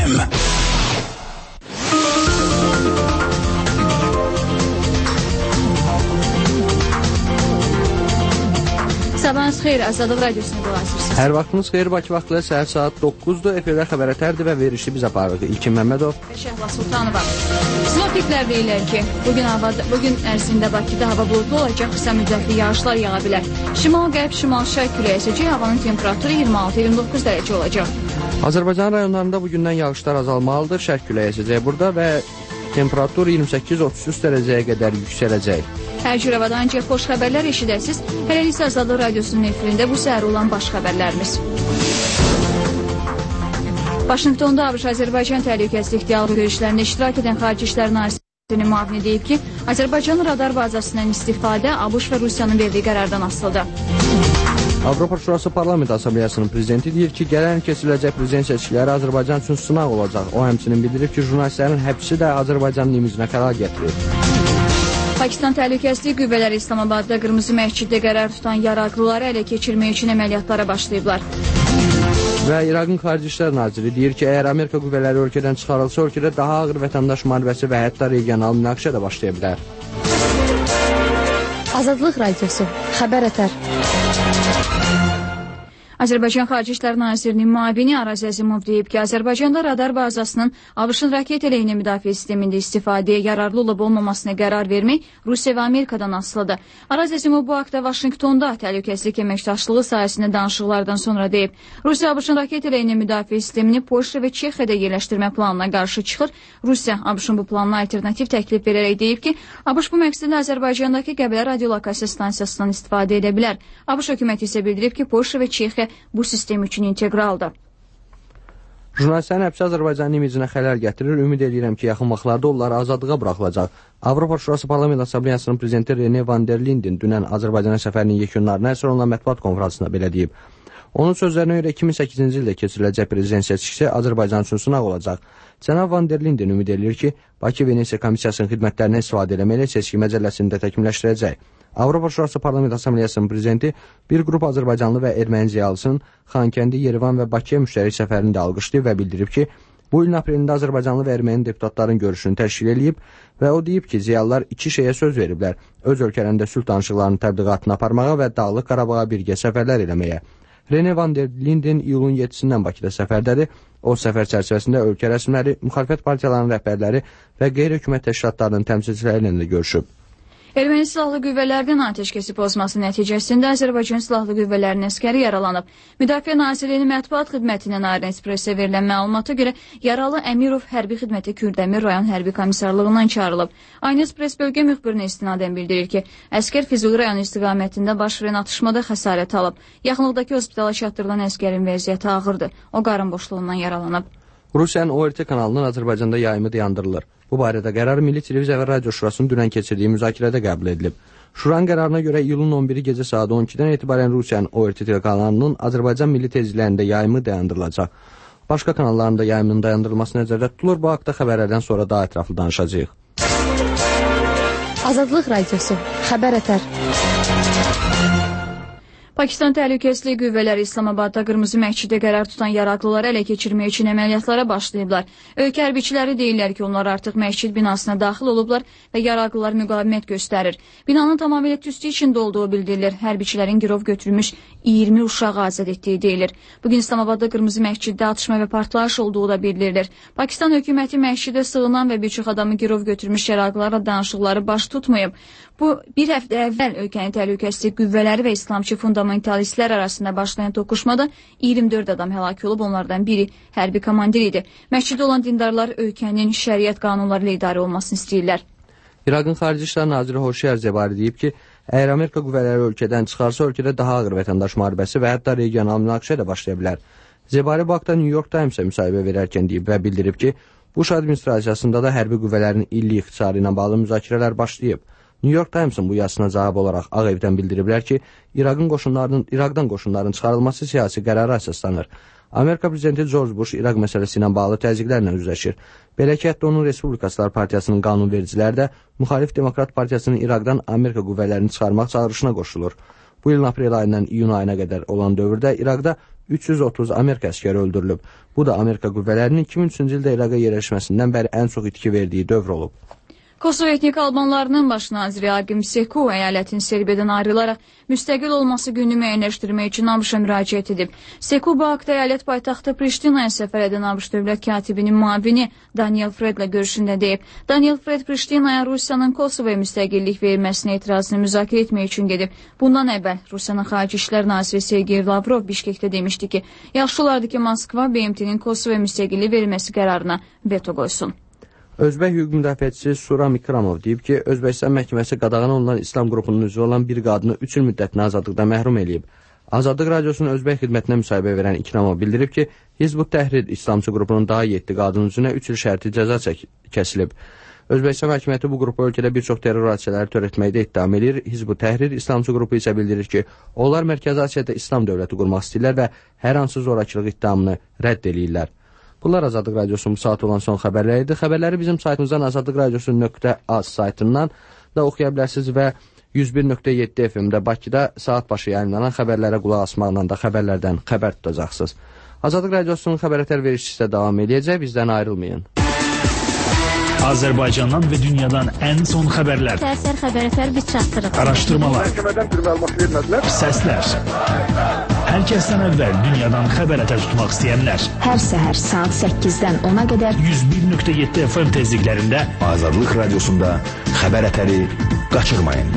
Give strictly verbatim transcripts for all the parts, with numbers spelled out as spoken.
M. Sabahınız xeyir, Azadlıq Radiosunu qulaq asırsınız. Hər vaxtınız xeyir, Bakı vaxtıyla səhər saat doqquzdur. Efirdə xəbər ətərdir və verişi biz aparırıq. İlkin Məmmədov və Şəhla Sultanova. Sinoptiklər deyirlər ki, bugün, havada, bugün ərzində Bakıda hava buludlu olacaq, qısa müddətli yağışlar yağa bilər. Şimal-qərb, şimal-şərq küləyi əsəcək, havanın temperaturu iyirmi altı iyirmi doqquz dərəcə olacaq. Azərbaycan rayonlarında bugündən yağışlar azalmalıdır. Şərq küləyi əsəcək burada və temperatur iyirmi səkkiz otuz üç dərəcəyə qədər yüksələcək. Hər cür havada ancaq xoş xəbərlər eşidəsiniz. Hələliksə Azadlıq Radiosunun efirində bu səhər olan baş xəbərlərimiz. Vaşinqtonda ABŞ-Azərbaycan təhlükəsizlik dialoq görüşlərində iştirak edən Xarici İşlər Nazirliyinin müavini deyib ki, Azərbaycan radar bazasından istifadə ABŞ və Rusiyanın verdiyi qərardan asılıdır. Avropa Şurası Parlament Assambleyasının prezidenti deyir ki, gələn keçiriləcək prezident seçkiləri Azərbaycan üçün sınaq olacaq. O həmçinin bildirib ki, jurnalistlərin həbsi də Azərbaycanın imacinə xələl gətirir. Pakistan Təhlükəsizlik Qüvvələri İslamabadda Qırmızı Məsciddə qərar tutan yaraqlıları ələ keçirmək üçün əməliyyatlara başlayıblar. Və İraqın Xarici İşlər Naziri deyir ki, əgər Amerika qüvvələri ölkədən çıxarılsa, ölkədə daha ağır vətəndaş müharibəsi və hətta regional münaqişə də başlaya bilər. Azadlıq Radiosu, xəbər ətər. Azərbaycan Xarici İşlər Nazirinin müavini Araz Əzimov deyib ki, Azərbaycanda radar bazasının ABŞ-ın raket əleyhinə müdafiə sistemində istifadəyə yararlı olub olmamasına qərar vermək Rusiya və Amerikadan asılıdır. Araz Əzimov bu haqda Vaşinqtonda təhlükəsizlik əməkdaşlığı sahəsində danışıqlardan sonra deyib. Rusiya ABŞ-ın raket əleyhinə müdafiə sistemini Polşa və Çexiyada yerləşdirmə planına qarşı çıxır. Rusiya ABŞ-ın bu planına alternativ təklif verərək deyib ki, ABŞ bu məqsədlə Azərbaycandakı Qəbələ radiolokasiya stansiyasından istifadə edə bilər. ABŞ hökuməti isə bildirib ki, Polşa və Çexiya bu sistem üçün integraldır. Jurnalistlərin həbsi Azərbaycanın imacinə xələl gətirir. Ümid edirəm ki, yaxın vaxtlarda onlar azadlığa buraxılacaq. Avropa Şurası Parlament Assambleyasının prezidenti Rene van der Linden dünən Azərbaycana səfərinin yekunlarına əsr olunan mətbuat konfransında belə deyib. Onun sözlərinə görə iki min səkkizinci ildə keçiriləcək prezident seçkisi Azərbaycan üçün sınaq olacaq. Cənab van der Linden ümid edir ki, Bakı Venesiya Komissiyasının xidmətlərindən istifadə eləməklə seçki məcəlləsini də təkmilləşdirəcək. Avropa Şurası Parlament Assambleyasının prezidenti bir qrup Azərbaycanlı və erməni ziyalısının Xankəndi, Yerivan və Bakıya müştərək səfərini də alqışlayıb və bildirib ki, bu ilin aprelində Azərbaycanlı və erməni deputatların görüşünü təşkil edib və o deyib ki, ziyalılar iki şeyə söz veriblər: öz ölkələrində sülh danışıqlarının təbliğatını aparmağa və Dağlıq Qarabağa birgə səfərlər eləməyə. Rene van der Linden iyulun yeddisindən Bakıda səfərdədir. O səfər çərçivəsində ölkə rəsmiləri, müxalifət partiyalarının rəhbərləri və qeyri-hökumət təşkilatlarının təmsilçiləri ilə də görüşüb. Erməni silahlı qüvvələrinin atəşkəsi pozması nəticəsində Azərbaycan silahlı qüvvələrinin əskəri yaralanıb. Müdafiə Nazirliyinin mətbuat xidmətindən Aran Ekspresə verilən məlumata görə yaralı Əmirov hərbi xidməti Kürdəmir rayon hərbi komissarlığından çağırılıb. Aran Ekspres bölgə müxbirinə istinadən bildirir ki, əskər Füzuli rayonu istiqamətində baş verən atışmada xəsarət alıb. Yaxınlıqdakı hospitala çatdırılan əskərin vəziyyəti ağırdır. O qarın boşluğundan yaralanıb. Rusiyanın O R T kanalının Azərbaycanda yayımı dayandırılır. Bu barədə qərar Milli Televiziya və Radio Şurasının dünən keçirdiyi müzakirədə qəbul edilib. Şuranın qərarına görə iyulun on biri gecə saat on ikidən etibarən Rusiyanın O R T telekanalının Azərbaycan milli tezliklərində yayımı dayandırılacaq. Başqa kanallarında yayımının dayandırılması nəzərdə tutulur. Bu haqda xəbərlərdən sonra daha ətraflı danışacağıq. Azadlıq Radiosu, xəbər ətər. Pakistan Təhlükəsizlik Qüvvələri İslamabadda Qırmızı Məsciddə qərar tutan yaraqlıları ələ keçirmək üçün əməliyyatlara başlayıblar. Ölkə hərbiçiləri deyirlər ki, onlar artıq məscid binasına daxil olublar və yaraqlılar müqavimət göstərir. Binanın tamamilə tüstü içində olduğu bildirilir. Hərbiçilərin girov götürmüş iyirmi uşağı azad etdiyi deyilir. Bugün İslamabadda Qırmızı Məsciddə atışma və partlayış olduğu da bildirilir. Pakistan hökuməti məscidə sığınan və bir çox adamı girov götürmüş yaraqlılarla danışıqları baş tutmayıb. Bu, bir həftə əvvəl ölkənin təhlükəsizlik qüvvələri və İslamçı fundamentalistlər arasında başlayan toqquşmada iyirmi dörd adam həlak olub, onlardan biri hərbi komandir idi. Məsciddə olan dindarlar ölkənin şəriət qanunları ilə idarə olmasını istəyirlər. İraqın Xarici İşlər Naziri Xoşyar Zebari deyib ki, əgər Amerika qüvvələri ölkədən çıxarsa, ölkədə daha ağır vətəndaş müharibəsi və hətta regional münaqişə də başlaya bilər. Zebari bu haqda New York Times'a müsahibə verərkən deyib və bildirib ki, Bush administrasiyasında da hərbi qüvvələrin illik ixtisarı ilə bağlı müzakirələr başlayıb. New York Times'ın bu yazısına cavab olaraq Ağ Evdən bildiriblər ki, İraqın qoşunlarının, İraqdan qoşunların çıxarılması siyasi qərara əsaslanır. Amerika prezidenti George Bush İraq məsələsi ilə bağlı təzyiqlərlə üzləşir. Belə ki, hətta onun Respublikaçılar Partiyasının qanunvericiləri də Müxalif Demokrat Partiyasının İraqdan Amerika qüvvələrini çıxarmaq çağırışına qoşulur. Bu ilin aprel ayından iyun ayına qədər olan dövrdə İraqda üç yüz otuz Amerika əskəri öldürülüb. Bu da Amerika qüvvələrinin iki min üçüncü ildə İraqa yerləşməsindən bəri ən çox itki verdiyi dövr olub. Kosovo etnik albanlarının baş naziri Agim Seku əyalətin Serbiyadan ayrılaraq müstəqil olması gününü müəyyənləşdirmək üçün ABŞ-a müraciət edib. Seku bu haqda əyalət paytaxtı Priştinaya səfər edən ABŞ dövlət katibinin müavini Daniel Fredlə görüşündə deyib. Daniel Fred Priştinaya Rusiyanın Kosovoya müstəqillik verilməsinə etirazını müzakirə etmək üçün gedib. Bundan əvvəl Rusiyanın Xarici İşlər naziri Sergey Lavrov Bişkekdə demişdi ki, yaxşı olardı ki, Moskva B M T-nin Kosovoya müstəqillik verilməsi qərarına veto qoysun. Özbək hüquq müdafiəçisi Suram İkramov deyib ki, Özbəkistan məhkəməsi qadağan olunan İslam qrupunun üzvü olan bir qadını üç il müddətinə azadlıqdan məhrum eləyib. Azadlıq radiosunun Özbək xidmətinə müsahibə verən İkramov bildirib ki, Hizb ut-Təhrir İslamçı qrupunun daha yeddi qadın üzünə üç il şərti cəza kəsilib. Özbəkistan hakimiyyəti bu qrupu ölkədə bir çox terror hadisələri törətməkdə ittiham edir. Hizb ut-Təhrir İslamçı qrupu isə bildirir ki, onlar Mərkəzi Asiyada İslam dövləti qurmaq istəyirlər və hər hansı zorakılıq ittihamını rədd eləyirlər. Bunlar Azadlıq Radiosunun bu saat olan son xəbərləri idi. Xəbərləri bizim saytımızdan azadlıq radiosu nöqtə az saytından da oxuya bilərsiniz və yüz bir nöqtə yeddi F M-də Bakıda saat başı yayınlanan xəbərlərə qulaq asmaqla da xəbərlərdən xəbər tutacaqsınız. Azadlıq Radiosunun xəbərətər verişçisi də davam edəcək, bizdən ayrılmayın. Azərbaycandan və dünyadan ən son xəbərlər. Təsir xəbərətər biz çatdırıq. Araşdırmalar. Məhkəmədən bir məlumat vermədilər. Səslər. Hər kəsdən əvvəl dünyadan xəbərətər tutmaq istəyənlər. Hər səhər saat səkkizdən ona qədər yüz bir nöqtə yeddi F M tezliklərində Azadlıq Radiosunda xəbərətəri qaçırmayın.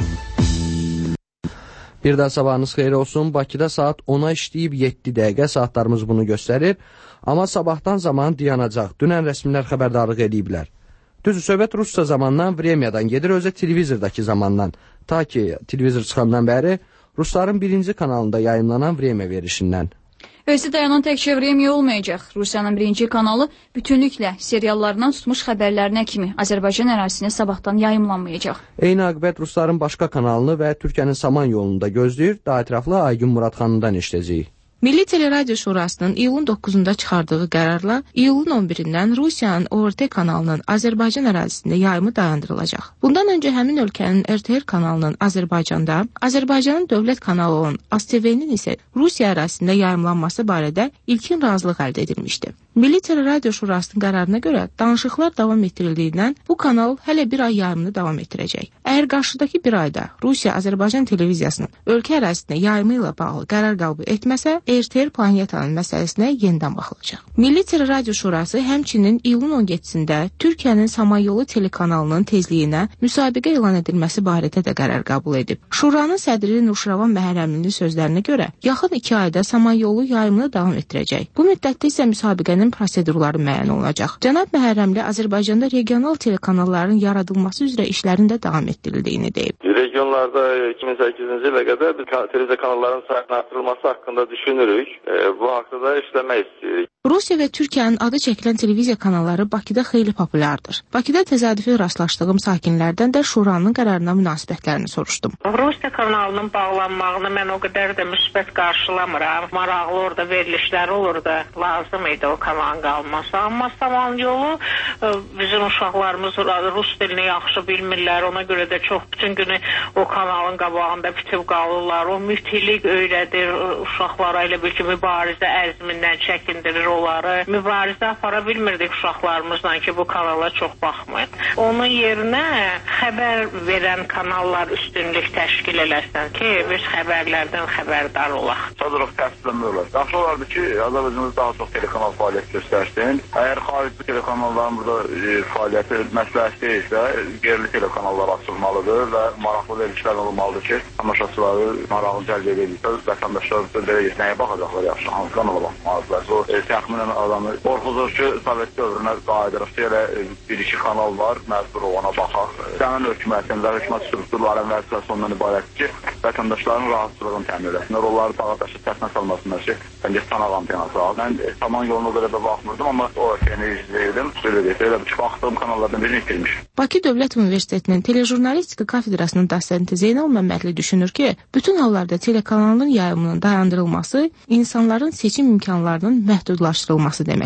Bir daha sabahınız xeyir olsun. Bakıda saat ona işləyib yeddi dəqiqə saatlarımız bunu göstərir. Amma sabahdan zaman dayanacaq. Dünən rəsmilər xəbərdarlıq ediblər. Düzü, söhbət Rusca zamandan, Vremyadan gedir, özə televizordakı zamandan. Ta ki, televizor çıxandan bəri Rusların birinci kanalında yayınlanan Vremya verişindən. Özü dayanan təkcə Vremya olmayacaq. Rusiyanın birinci kanalı bütünlüklə seriallarından tutmuş xəbərlərinə kimi Azərbaycan ərazisinə sabahdan yayımlanmayacaq. Eyni aqibət Rusların başqa kanalını və Türkiyənin Saman yolunda gözləyir. Daha ətraflı Aygün Muradxanından işləyəcəyik. Milli Teleradio Şurasının iyulun doqquzunda çıxardığı qərarla iyulun on birindən Rusiyanın O R T kanalının Azərbaycan ərazisində yayımı dayandırılacaq. Bundan öncə həmin ölkənin R T R kanalının Azərbaycanda, Azərbaycanın dövlət kanalı olan A S T V-nin isə Rusiya ərazisində yayımlanması barədə ilkin razılıq əldə edilmişdi. Milli Teleradio Şurasının qərarına görə danışıqlar davam etdirildiyindən bu kanal hələ bir ay yayımını davam etdirəcək. Əgər qarşıdakı bir ayda Rusiya Azərbaycan televiziyasının ölkə ərazisində yayımı ilə bağlı qərar qəbul etməsə, R T R planetanın məsələsinə yenidən baxılacaq. Milli Teleradio Şurası həmçinin iyulun on yeddisində Türkiyənin Samanyolu telekanalının tezliyinə müsabiqə elan edilməsi barədə də qərar qəbul edib. Şuranın sədri Nuşravan Məhərrəmlinin sözlərinə görə yaxın iki ayda Samanyolu yayımını davam etdirəcək. Bu müddətdə isə müsabiqənin prosedurları müəyyən olunacaq. Cənab Məhərrəmli Azərbaycanda regional telekanalların yaradılması üzrə işlərin də davam etdirildiyini deyib. Regionlarda iki min səkkizinci ilə qədər televiziya kanallarının sayının artırılması haqqında düşünürük. E, bu haqda da işləmək istəyirik. Rusiya və Türkiyənin adı çəkilən televiziya kanalları Bakıda xeyli populyardır. Bakıda təsadüfi rastlaşdığım sakinlərdən də Şuranın qərarına münasibətlərini soruşdum. Rusiya kanalının bağlanmağını mən o qədər də müsbət qarşılamıram. Maraqlı orada verilişlər olur da, lazım idi o kanalın qalması. Amma Samanyolu bizim uşaqlarımız Rus dilini yaxşı bilmirlər. Ona görə də çox bütün günü o kanalın qabağında bitib qalırlar. O mütilik öyrədir uşaqlara, elə bil ki, mübarizə əzmindən çəkindirir onları. Mübarizə apara bilmirdik uşaqlarımızla ki, bu kanala çox baxmayın. Onun yerinə xəbər verən kanallar üstünlük təşkil eləsin ki, biz xəbərlərdən xəbərdar olaq. Sadırıq təsdiqləmək olar. Yaxşı olardı ki, Azərbaycanda daha çox telekanal fəaliyyət göstərsin. Əgər xarici telekanalların burada e, fəaliyyəti məsləhət deyilsə, yerli telekanallar açılmalıdır və maraqlı verilişlər olmalıdır ki, tamaşaçıları maraqlı cəlb edirsə, vətəndaşlar belə nəyə baxacaqlar yaxşı, hansı kanala baxmalıdırlar. O e, təxminən adamı qorxuzur ki, Sovet dövrünə qayıdırıq ki, elə bir-iki kanal var, məcbur ona baxaq. Sənin hökumətin və hökumət strukturların vəzifəsi ondan ibarətdir ki, vətəndaşların rahatsızlığını təmin edəsinlər, onları dağa daşı təsnə salmasınlar ki, sən get sana qampiyanası al. Mən e, Saman yoluna görə də baxmırdım, amma o ölkəni izləyirdim, belə deyək, elə bir baxdığım kanallardan birini itirmiş. Bakı Dövlət Universitetinin Telejurnalistika kafedrasının dosenti Zeynal Məmmədli düşünür ki, bütün hallarda telekanalın yayımının dayandırılması insanların seçim imkanlarının məhdudlaşdırılması deməkdir.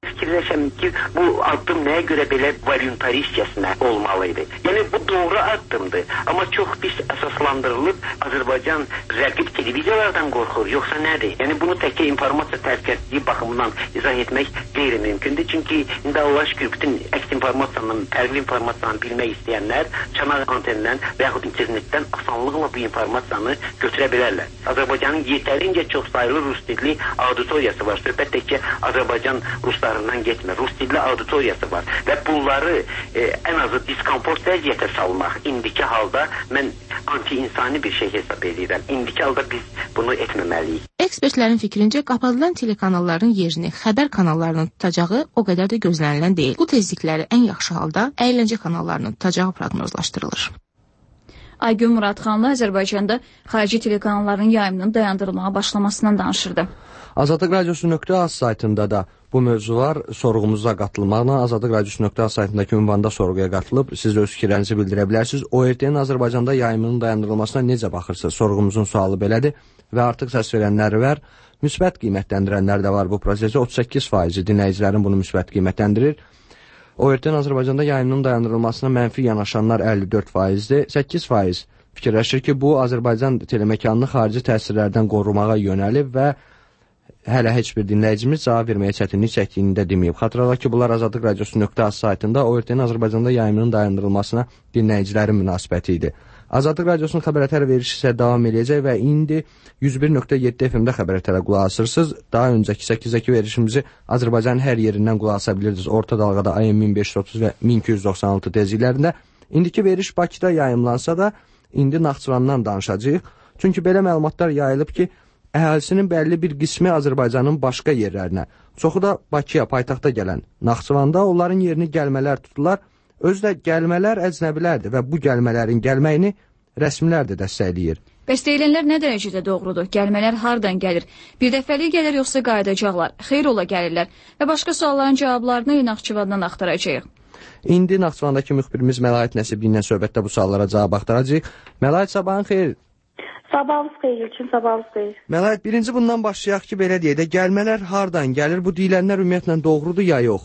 Fikirləşəm ki, bu addım nəyə görə belə voluntaristkəsinə olmalıydı. Yəni bu doğru addımdır. Amma çox pis əsaslandırılıb Azərbaycan rəqib televiziyalardan qorxur, yoxsa nədir? Yəni bunu təkcə informasiya təhlükəsizliyi baxımından izah etmək qeyri-mümkündür. Çünki indi Allah şükür bütün əks informasiyanın, fərqli informasiyanı bilmək istəyənlər çanaq antenindən və yaxud internetdən asanlıqla bu informasiyanı götürə bilərlər. Azərbaycanın yetərincə çox sayılı rus dilli auditoriyası var. Söhbət təkcə Azərbaycan ruslarından getmir. Rus dilli auditoriyası var və bunları e, ən azı diskomfort vəziyyətə salmaq indiki halda mən anti-insani bir şey hesab edirəm. İndiki halda biz bunu etməməliyik. Ekspertlərin fikrincə qapadılan telekanalların yerini xəbər kanallarının tutacağı o qədər də gözlənilən deyil. Bu tezlikləri ən yaxşı halda əyləncə kanallarının tutacağı proqnozlaşdırılır. Aygün Muradxanlı Azərbaycanda xarici telekanalların yayımının dayandırılmağa başlamasından danışırdı. Azadlıq Radiosu nöqtə az saytında da bu mövzular sorğumuza qatılmaqla Azadlıq Radiosu nöqtə az saytındakı ünvanda sorğuya qatılıb siz öz fikirlərinizi bildirə bilərsiniz. O R T-nin Azərbaycanda yayımının dayandırılmasına necə baxırsınız? Sorğumuzun sualı belədir və artıq səs verənlər var. Müsbət qiymətləndirənlər də var bu prosesi. otuz səkkiz faizi dinləyicilərin bunu müsbət qiymətləndirir. O R T-nin Azərbaycanda yayımının dayandırılmasına mənfi yanaşanlar əlli dörd faizdir. səkkiz faiz fikirləşir ki, bu Azərbaycan telemekanını xarici təsirlərdən qorumağa yönəlib və hələ heç bir dinləyicimiz cavab verməyə çətinlik çəkdiyini də deməyib. Xatırladaq ki, bunlar Azadlıq Radiosu nöqtə az saytında O R T-nin Azərbaycanda yayımının dayandırılmasına dinləyicilərin münasibəti idi. Azadlıq Radiosunun xəbər-ətər verişi isə davam edəcək və indi yüz bir nöqtə yeddi F M-də xəbər-ətərə qulaq asırsınız. Daha öncəki səkizdəki verişimizi Azərbaycanın hər yerindən qulaq asa bilirsiniz. Orta dalğada A M min beş yüz otuz və min iki yüz doxsan altı tezliklərində. İndiki veriş Bakıda yayımlansa da indi Naxçıvandan danışacağıq. Çünki belə məlumatlar yayılıb ki, əhalisinin bəlli bir qismi Azərbaycanın başqa yerlərinə, çoxu da Bakıya, paytaxta gələn Naxçıvanda onların yerini gəlmələr tuturlar. Özdə gəlmələr əcnəbilərdir və bu gəlmələrin gəlməyini rəsmilər də dəstəkləyir. Bəs deyilənlər nə dərəcədə doğrudur? Gəlmələr hardan gəlir? Bir dəfəlik gəlir yoxsa qayıdacaqlar? Xeyr ola gəlirlər və başqa sualların cavablarını Naxçıvandan axtaracağıq. İndi Naxçıvandakı müxbirimiz Məlaid Nəsibli ilə söhbətdə bu suallara cavab axtaracağıq. Məlaid, sabahın xeyir. Sabahınız xeyir üçün, sabahınız xeyir. Məlaid, birinci bundan başlayaq ki, belə deyək də, gəlmələr hardan gəlir? Bu deyilənlər ümumiyyətlə doğrudur ya yox?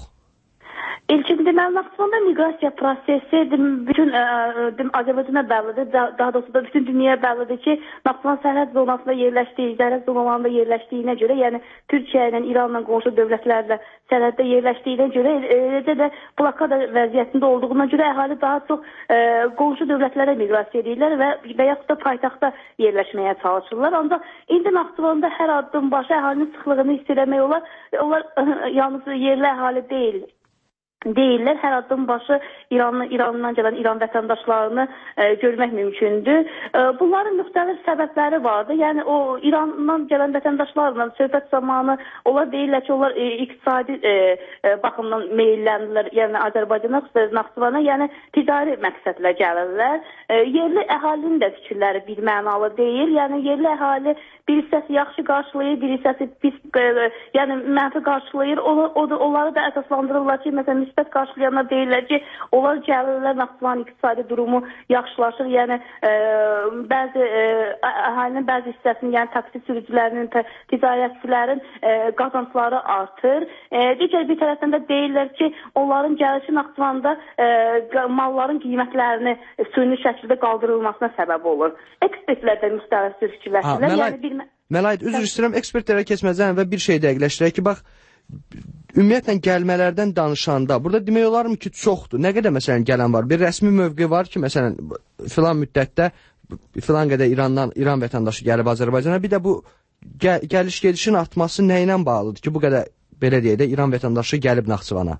İlkin deməli, Naxçıvanda miqrasiya prosesi bütün ə, Azərbaycana bəllidir, daha doğrusu da bütün dünyaya bəllidir ki, Naxçıvan sərhəd zonasında yerləşdiyi, sərhəd zonalarında yerləşdiyinə görə, yəni Türkiyə ilə, İranla, qonşu dövlətlərlə sərhəddə yerləşdiyinə görə, eləcə də blokada vəziyyətində olduğuna görə əhali daha çox ə, qonşu dövlətlərə miqrasiya edirlər və, və yaxud da paytaxtda yerləşməyə çalışırlar. Ancaq indi Naxçıvanda hər addım başı əhalinin sıxlığını hiss eləmək olar, onlar ə, yalnız yerli əhali deyil. deyirlər. Hər addım başı İranlı, İrandan gələn İran vətəndaşlarını e, görmək mümkündür. E, bunların müxtəlif səbəbləri vardır. Yəni o İrandan gələn vətəndaşlarla söhbət zamanı onlar deyirlər ki, onlar e, iqtisadi e, e, baxımdan meyilləndirlər. Yəni Azərbaycana, Naxçıvana, yəni ticari məqsədlə gəlirlər. E, yerli əhalinin də fikirləri bir mənalı deyil. Yəni yerli əhali bir hissəsi yaxşı qarşılayır, bir hissəsi pis, e, yəni mənfi qarşılayır. O, o, onları da əsaslandırırlar ki, məsələn, müsbət qarşılayanlar deyirlər ki, onlar gəlirlər, Naxçıvan iqtisadi durumu yaxşılaşır. Yəni e, bəzi e, əhalinin bəzi hissəsinin, yəni taksi sürücülərinin, ticarətçilərin e, qazançları artır. E, digər bir tərəfdən də deyirlər ki, onların gəlişi Naxçıvanda e, malların qiymətlərini süni şəkildə qaldırılmasına səbəb olur. Ekspertlər də müstəviz fikirləşirlər. Yəni bir Məlaid, üzr istəyirəm, ekspertlərə keçməzdən və bir şey dəqiqləşdirək ki, bax, ümumiyyətlə gəlmələrdən danışanda, burada demək olarmı ki, çoxdur. Nə qədər məsələn gələn var? Bir rəsmi mövqe var ki, məsələn, filan müddətdə filan qədər İrandan, İran vətəndaşı gəlib Azərbaycana. Bir də bu gəl gəliş-gedişin artması nə ilə bağlıdır ki, bu qədər, belə deyək də, İran vətəndaşı gəlib Naxçıvana?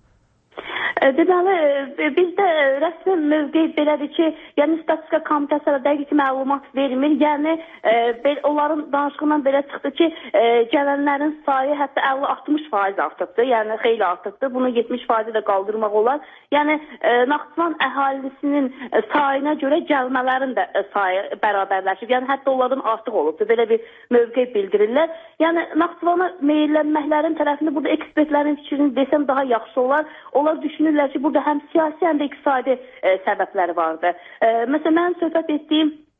Deməli, bizdə rəsmi mövqe belədir ki, yəni statistika komitəsi dəqiq məlumat vermir. Yəni e, onların danışığından belə çıxdı ki, e, gələnlərin sayı hətta əlli altmış faiz artıqdır. Yəni xeyli artıqdır. Bunu yetmiş faiz də qaldırmaq olar. Yəni e, Naxçıvan əhalisinin sayına görə gəlmələrin də sayı bərabərləşib. Yəni hətta onlardan artıq olubdur. Belə bir mövqe bildirirlər. Yəni Naxçıvana meyillənməklərin tərəfini burada ekspertlərin fikrini desəm daha yaxşı olar. Onlar düşünür ki, burada həm siyasi, həm də iqtisadi e, səbəbləri vardır. E, məsələn, mənim söhbət etdiyim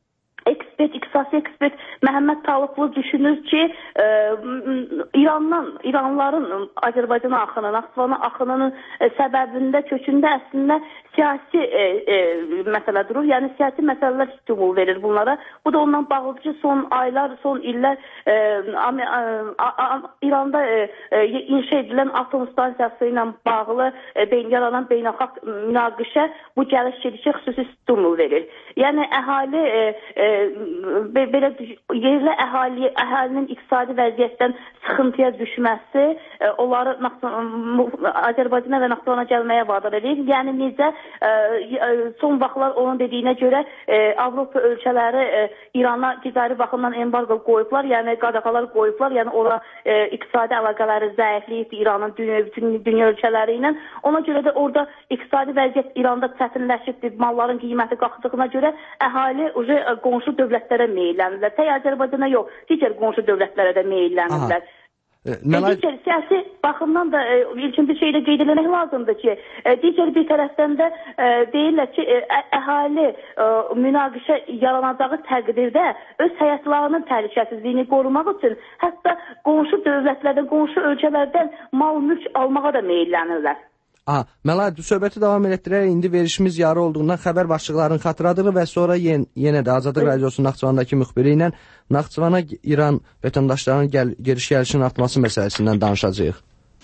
ekspert, iqtisadi ekspert Məhəmməd Talıqlı düşünür ki, e, İrandan, İranlıların Azərbaycana axını, Naxçıvana axınının e, səbəbində, kökündə əslində siyasi e, e, məsələ durur. Yəni siyasi məsələlər stimul verir bunlara. Bu da ondan bağlıdır ki, son aylar, son illər e, a, a, a, İranda e, e, inşa edilən atom stansiyası ilə bağlı e, beyn, yaranan beynəlxalq münaqişə bu gəliş gedişə xüsusi stimul verir. Yəni əhali e, e, belə yerli əhali, əhalinin iqtisadi vəziyyətdən sıxıntıya düşməsi e, onları Azərbaycana və Naxçıvana gəlməyə vadar edir. Yəni necə e, son vaxtlar onun dediyinə görə e, Avropa ölkələri e, İrana ticari baxımdan embargo qoyublar, yəni qadağalar qoyublar, yəni ora e, iqtisadi əlaqələri zəifləyib İranın dünya, bütün dünya ölkələri ilə. Ona görə də orada iqtisadi vəziyyət İranda çətinləşibdir, malların qiyməti qalxdığına görə əhali uje qonşu dövlətlərə meylənirlər. Tək Azərbaycana yox, digər qonşu dövlətlərə də meylənirlər. E, Məlay... Digər siyasi baxımdan da e, ilkin bir şeydə qeyd etmək lazımdır ki, e, digər bir tərəfdən də e, deyirlər ki, e, əhali e, münaqişə yaranacağı təqdirdə öz həyatlarının təhlükəsizliyini qorumaq üçün hətta qonşu dövlətlərdən, qonşu ölkələrdən mal-mülk almağa da meylənirlər. Aha, Məlay, söhbəti davam etdirərək indi verişimiz yarı olduğundan xəbər başlıqlarını xatırladırıq və sonra yen, yenə də Azadlıq Radiosu Naxçıvandakı müxbiri ilə Naxçıvana İran vətəndaşlarının gəl giriş-gəlişinin artması məsələsindən danışacağıq.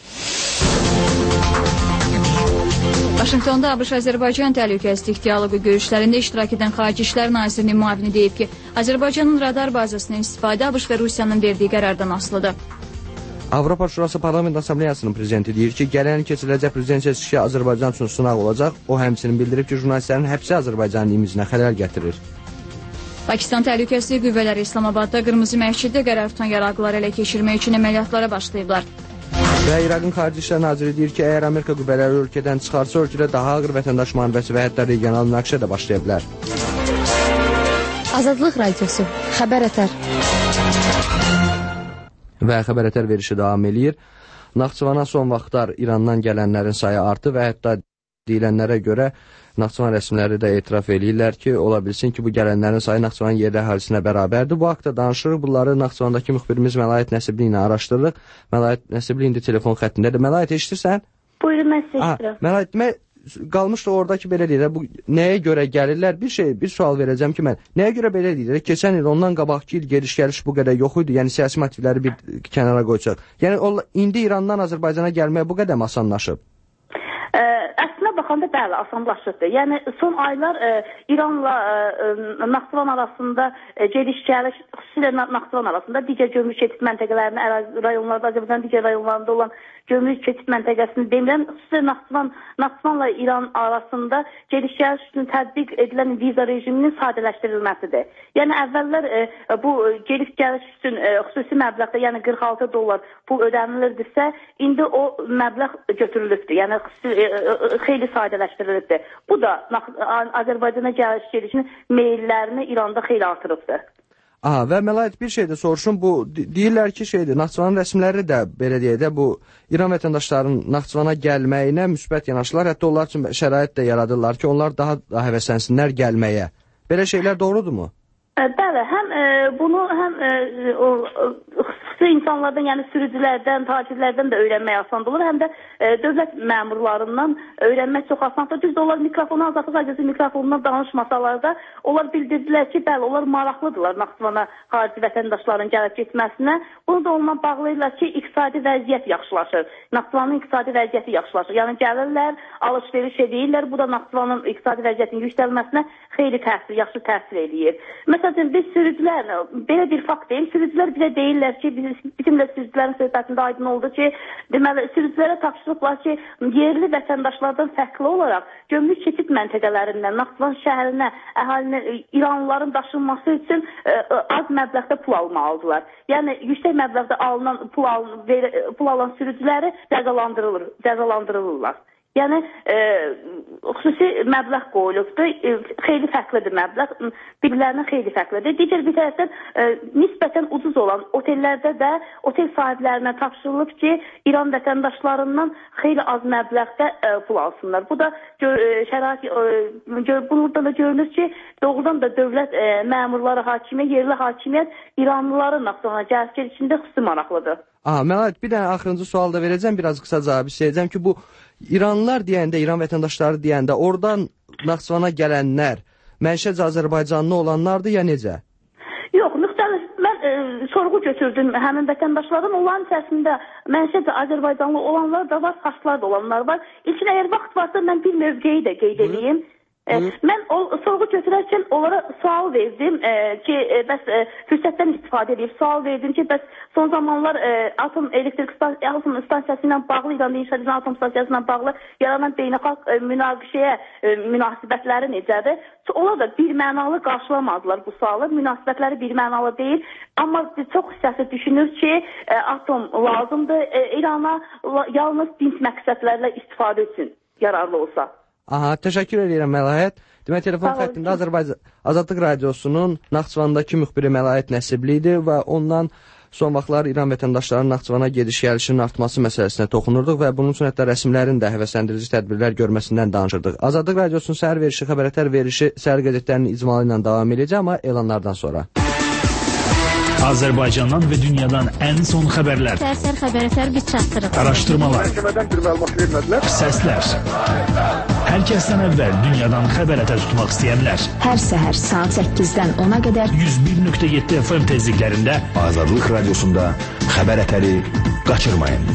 Vaşinqtonda ABŞ-Azərbaycan təhlükəsizlik dialoqu görüşlərində iştirak edən Xarici İşlər Nazirinin müavini deyib ki, Azərbaycanın radar bazasının istifadə ABŞ və Rusiyanın verdiyi qərardan asılıdır. Avropa Şurası Parlament Assambleyasının prezidenti deyir ki, gələn il keçiriləcək prezident seçkisi Azərbaycan üçün sınaq olacaq. O həmçinin bildirib ki, jurnalistlərin həbsi Azərbaycanın imicinə xələl gətirir. Pakistan Təhlükəsizlik Qüvvələri İslamabadda Qırmızı Məsciddə qərar tutan yaraqlıları ələ keçirmək üçün əməliyyatlara başlayıblar. Və İraqın Xarici İşlər Naziri deyir ki, əgər Amerika qüvvələri ölkədən çıxarsa, ölkədə daha ağır vətəndaş müharibəsi və hətta regional münaqişə də başlaya bilər. Azadlıq Radiosu, Xəbər Ətər. Və Xəbər Ətər verişi davam eləyir. Naxçıvana son vaxtlar İrandan gələnlərin sayı artı və hətta deyilənlərə görə Naxçıvan rəsmiləri də etiraf eləyirlər ki, ola bilsin ki, bu gələnlərin sayı Naxçıvan yerli əhalisinə bərabərdir. Bu haqda danışırıq. Bunları Naxçıvandakı müxbirimiz Məlayət Nəsibli ilə araşdırırıq. Məlayət Nəsibli indi telefon xəttindədir. Məlayət, eşidirsən? Buyurun, mən sizə eşidirəm. Məlayət, demək, qalmışdı oradakı belə deyirlər, bu nəyə görə gəlirlər? Bir şey, bir sual verəcəm ki, mən nəyə görə belə deyirlər? Keçən il ondan qabaqki il gediş-gəliş bu qədər yox idi, yəni siyasi motivləri bir kənara qoyacaq. Yəni o, indi İrandan Azərbaycana gəlmək bu qədər asanlaşıb? Ə, əslində baxanda bəli, asanlaşırdı. Yəni son aylar ə, İranla ə, Naxçıvan arasında ə, gediş-gəliş, xüsusilə Naxçıvan arasında digər gömrük keçid məntəqələrinin rayonlarda, Azərbaycanın digər rayonlarında olan gömrük keçid məntəqəsini demirəm, xüsusilə Naxçıvan, Naxçıvanla İran arasında gediş-gəliş üçün tətbiq edilən viza rejiminin sadələşdirilməsidir. Yəni əvvəllər e, bu gediş-gəliş üçün e, xüsusi məbləğdə, yəni qırx altı dollar pul ödənilirdisə, indi o məbləğ götürülübdür. Yəni xüsusi, e, e, xeyli sadələşdirilibdir. Bu da Azərbaycana gəliş-gedişinin meyllərini İranda xeyli artırıbdır. Aha, və Məlayət, bir şey də soruşum, bu deyirlər ki, şeydir, Naxçıvanın rəsmiləri də belə deyək də, bu İran vətəndaşlarının Naxçıvana gəlməyinə müsbət yanaşırlar, hətta onlar üçün şərait də yaradırlar ki, onlar daha, daha həvəslənsinlər gəlməyə. Belə şeylər doğrudurmu? Bəli, həm e, bunu həm e, o, xüsusi insanlardan, yəni sürücülərdən, tacirlərdən də öyrənmək asan olur, həm də e, dövlət məmurlarından öyrənmək çox asandır. Düzdür, onlar mikrofonu, Azadlıq Radiosu mikrofonundan danışmasalar da, onlar bildirdilər ki, bəli, onlar maraqlıdırlar Naxçıvana xarici vətəndaşların gəlib getməsinə. Bunu da onunla bağlayırlar ki, iqtisadi vəziyyət yaxşılaşır. Naxçıvanın iqtisadi vəziyyəti yaxşılaşır. Yəni gəlirlər, alış-veriş edirlər, bu da Naxçıvanın iqtisadi vəziyyətinin yüksəlməsinə xeyli təsir, yaxşı təsir edir. Məsələn, biz sürücülər, belə bir fakt deyil, sürücülər bizə deyirlər ki, biz, bizim də sürücülərin söhbətində aydın oldu ki, deməli, sürücülərə tapşırıblar ki, yerli vətəndaşlardan fərqli olaraq gömrük keçid məntəqələrindən Naxçıvan şəhərinə əhalinin, İranlıların daşınması üçün ə, az məbləğdə pul almalıdırlar. Yəni, yüksək məbləğdə alınan pul, al, ver, pul alan sürücüləri cəzalandırılır, cəzalandırılırlar. Yəni e, xüsusi məbləğ qoyulubdur. E, xeyli fərqlidir məbləğ. Bir-birlərindən xeyli fərqlidir. Digər bir tərəfdən e, nisbətən ucuz olan otellərdə də otel sahiblərinə tapşırılıb ki, İran vətəndaşlarından xeyli az məbləğdə e, pul alsınlar. Bu da gör, e, şərait e, burada da görünür ki, doğrudan da dövlət e, məmurları, hakimiyyət, yerli hakimiyyət İranlıların Naxçıvana gəlişlər içində xüsusi maraqlıdır. Aha, Məlahət, bir dənə axırıncı sual da verəcəm, biraz qısa cavab istəyəcəm ki, bu İranlılar deyəndə, İran vətəndaşları deyəndə, oradan Naxçıvana gələnlər mənşəc Azərbaycanlı olanlardır ya necə? Yox, müxtəlif, mən e, sorğu götürdüm həmin vətəndaşların, onların içərisində mənşəc Azərbaycanlı olanlar da var, xaslar da olanlar var. İlkin əgər vaxt varsa mən bir mövqeyi də qeyd edeyim. E, mən o sorğu götürərkən onlara sual verdim e, ki, e, bəs e, fürsətdən istifadə edib sual verdim ki, bəs son zamanlar e, atom elektrik atom stansiyası ilə bağlı, İranda inşa edilən atom stansiyası ilə bağlı yaranan beynəlxalq e, münaqişəyə e, münasibətləri necədir? Onlar da bir mənalı qarşılamadılar bu sualı. Münasibətləri bir mənalı deyil. Amma çox hissəsi düşünür ki, e, atom lazımdır. E, İrana yalnız dinc məqsədlərlə istifadə üçün yararlı olsa. Aha, təşəkkür edirəm Məlahət. Demək, telefon xəttində Azərbaycan Azadlıq Radiosunun Naxçıvandakı müxbiri Məlahət Nəsibli idi və ondan son vaxtlar İran vətəndaşlarının Naxçıvana gediş-gəlişinin artması məsələsinə toxunurduq və bunun üçün hətta rəsmilərin də həvəsləndirici tədbirlər görməsindən danışırdıq. Azadlıq Radiosunun səhər verişi, xəbərətər verişi səhər qəzetlərinin icmalı ilə davam edəcək, amma elanlardan sonra. Azərbaycandan və dünyadan ən son xəbərlər. Səhər xəbərətər biz çatdırırıq. Araşdırmalar. Səslər. Hər kəsdən əvvəl dünyadan xəbərətər tutmaq istəyənlər. Hər səhər saat səkkizdən ona qədər yüz bir nöqtə yeddi F M tezliklərində Azadlıq Radiosunda xəbərətəri qaçırmayın.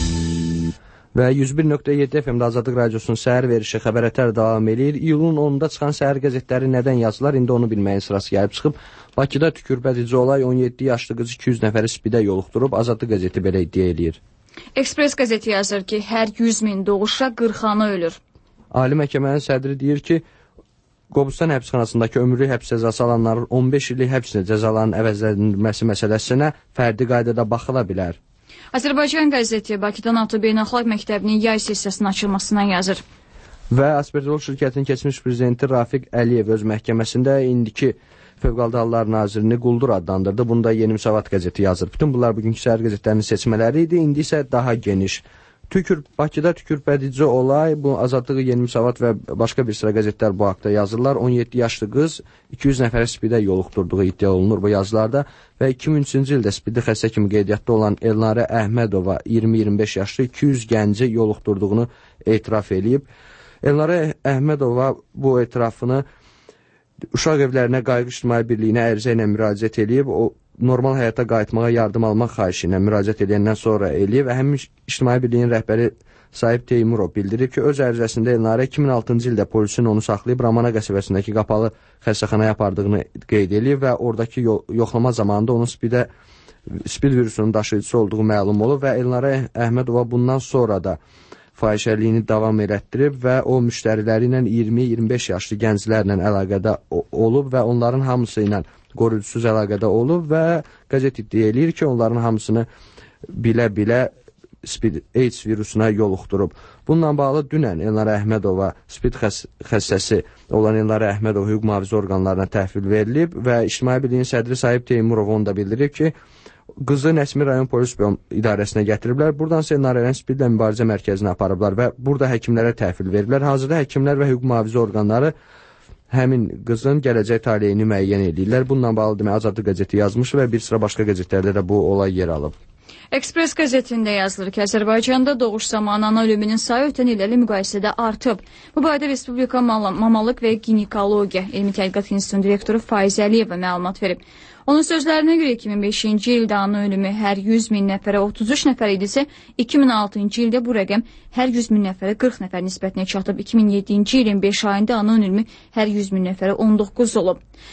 Və yüz bir nöqtə yeddi F M-də Azadlıq Radiosunun səhər verişi xəbərətər davam edir. İyulun onunda çıxan səhər qəzetləri nədən yazılar? İndi onu bilməyin sırası gəlib çıxıb. Bakıda tükürpədici olay on yeddi yaşlı qız iki yüz nəfəri spidə yoluxdurub. Azadlıq qəzeti belə iddia eləyir. Ekspres qəzeti yazır ki, hər yüz min doğuşa qırxanı ölür. Ali məhkəmənin sədri deyir ki, Qobustan həbsxanasındakı ömürlük həbs cəzası alanların on beş illik həbslə cəzaların əvəzləndirilməsi məsələsinə fərdi qaydada baxıla bilər. Azərbaycan qəzeti Bakıda NATO Beynəlxalq Məktəbinin yay sessiyasının açılmasından yazır. Və Aspertol şirkətinin keçmiş prezidenti Rafiq Əliyev öz məhkəməsində indiki Fövqəladə Hallar Nazirini quldur adlandırdı. Bunu da Yeni Müsavat qəzeti yazır. Bütün bunlar bugünkü səhər qəzetlərinin seçmələri idi. İndi isə daha geniş. Tükür, Bakıda tükürpədici olay, bu Azadlığı, Yeni Müsavat və başqa bir sıra qəzetlər bu haqda yazırlar. on yeddi yaşlı qız iki yüz nəfərə spidə yoluxdurduğu iddia olunur bu yazılarda və iki min üçüncü ildə spidi xəstə kimi qeydiyyatda olan Elnarə Əhmədova iyirmi iyirmi beş yaşlı iki yüz gənci yoluxdurduğunu etiraf edib. Elnarə Əhmədova bu etirafını Uşaq Evlərinə Qayğı İctimai Birliyinə ərizə ilə müraciət edib, o normal həyata qayıtmağa yardım almaq xahişi ilə müraciət edəndən sonra eləyib və həmin İctimai Birliyin rəhbəri Sahib Teymurov bildirib ki, öz ərizəsində Elnarə iki min altıncı ildə polisin onu saxlayıb Ramana qəsəbəsindəki qapalı xəstəxanaya apardığını qeyd edib və oradakı yoxlama zamanında onun spidə, spid virusunun daşıyıcısı olduğu məlum olub və Elnarə Əhmədova bundan sonra da fahişəliyini davam elətdirib və o müştəriləri ilə iyirmi iyirmi beş yaşlı gənclərlə əlaqədə olub və onların hamısı ilə qoruyucusuz əlaqədə olub və qəzet iddia eləyir ki, onların hamısını bilə-bilə AIDS virusuna yoluxdurub. Bununla bağlı dünən Elnarə Əhmədova spid xəstəsi olan Elnarə Əhmədova hüquq mühafizə orqanlarına təhvil verilib və İctimai Birliyin sədri Sahib Teymurov onu da bildirib ki, qızı Nəsmi rayon polis idarəsinə gətiriblər. Buradan Elnarənin spidlə mübarizə mərkəzinə aparıblar və burada həkimlərə təhvil veriblər. Hazırda həkimlər və hüquq mühafizə orqanları həmin qızın gələcək taleyini müəyyən edirlər. Bununla bağlı demək Azadlıq qəzeti yazmış və bir sıra başqa qəzetlərdə də bu olay yer alıb. Ekspres qəzetində yazılır ki, Azərbaycanda doğuş zamanı ana ölümünün sayı ötən illərlə müqayisədə artıb. Bu barədə Respublika Mamalıq və Ginekologiya Elmi Tədqiqat İnstitutunun direktoru Faiz Əliyeva məlumat verib. Onun sözlərinə görə iki min beşinci ildə ana ölümü hər yüz min nəfərə otuz üç nəfər idisə, iki min altıncı ildə bu rəqəm hər yüz min nəfərə qırx nəfər nisbətinə çatıb. iki min yeddinci ilin beş ayında ana ölümü hər yüz min nəfərə on doqquz olub.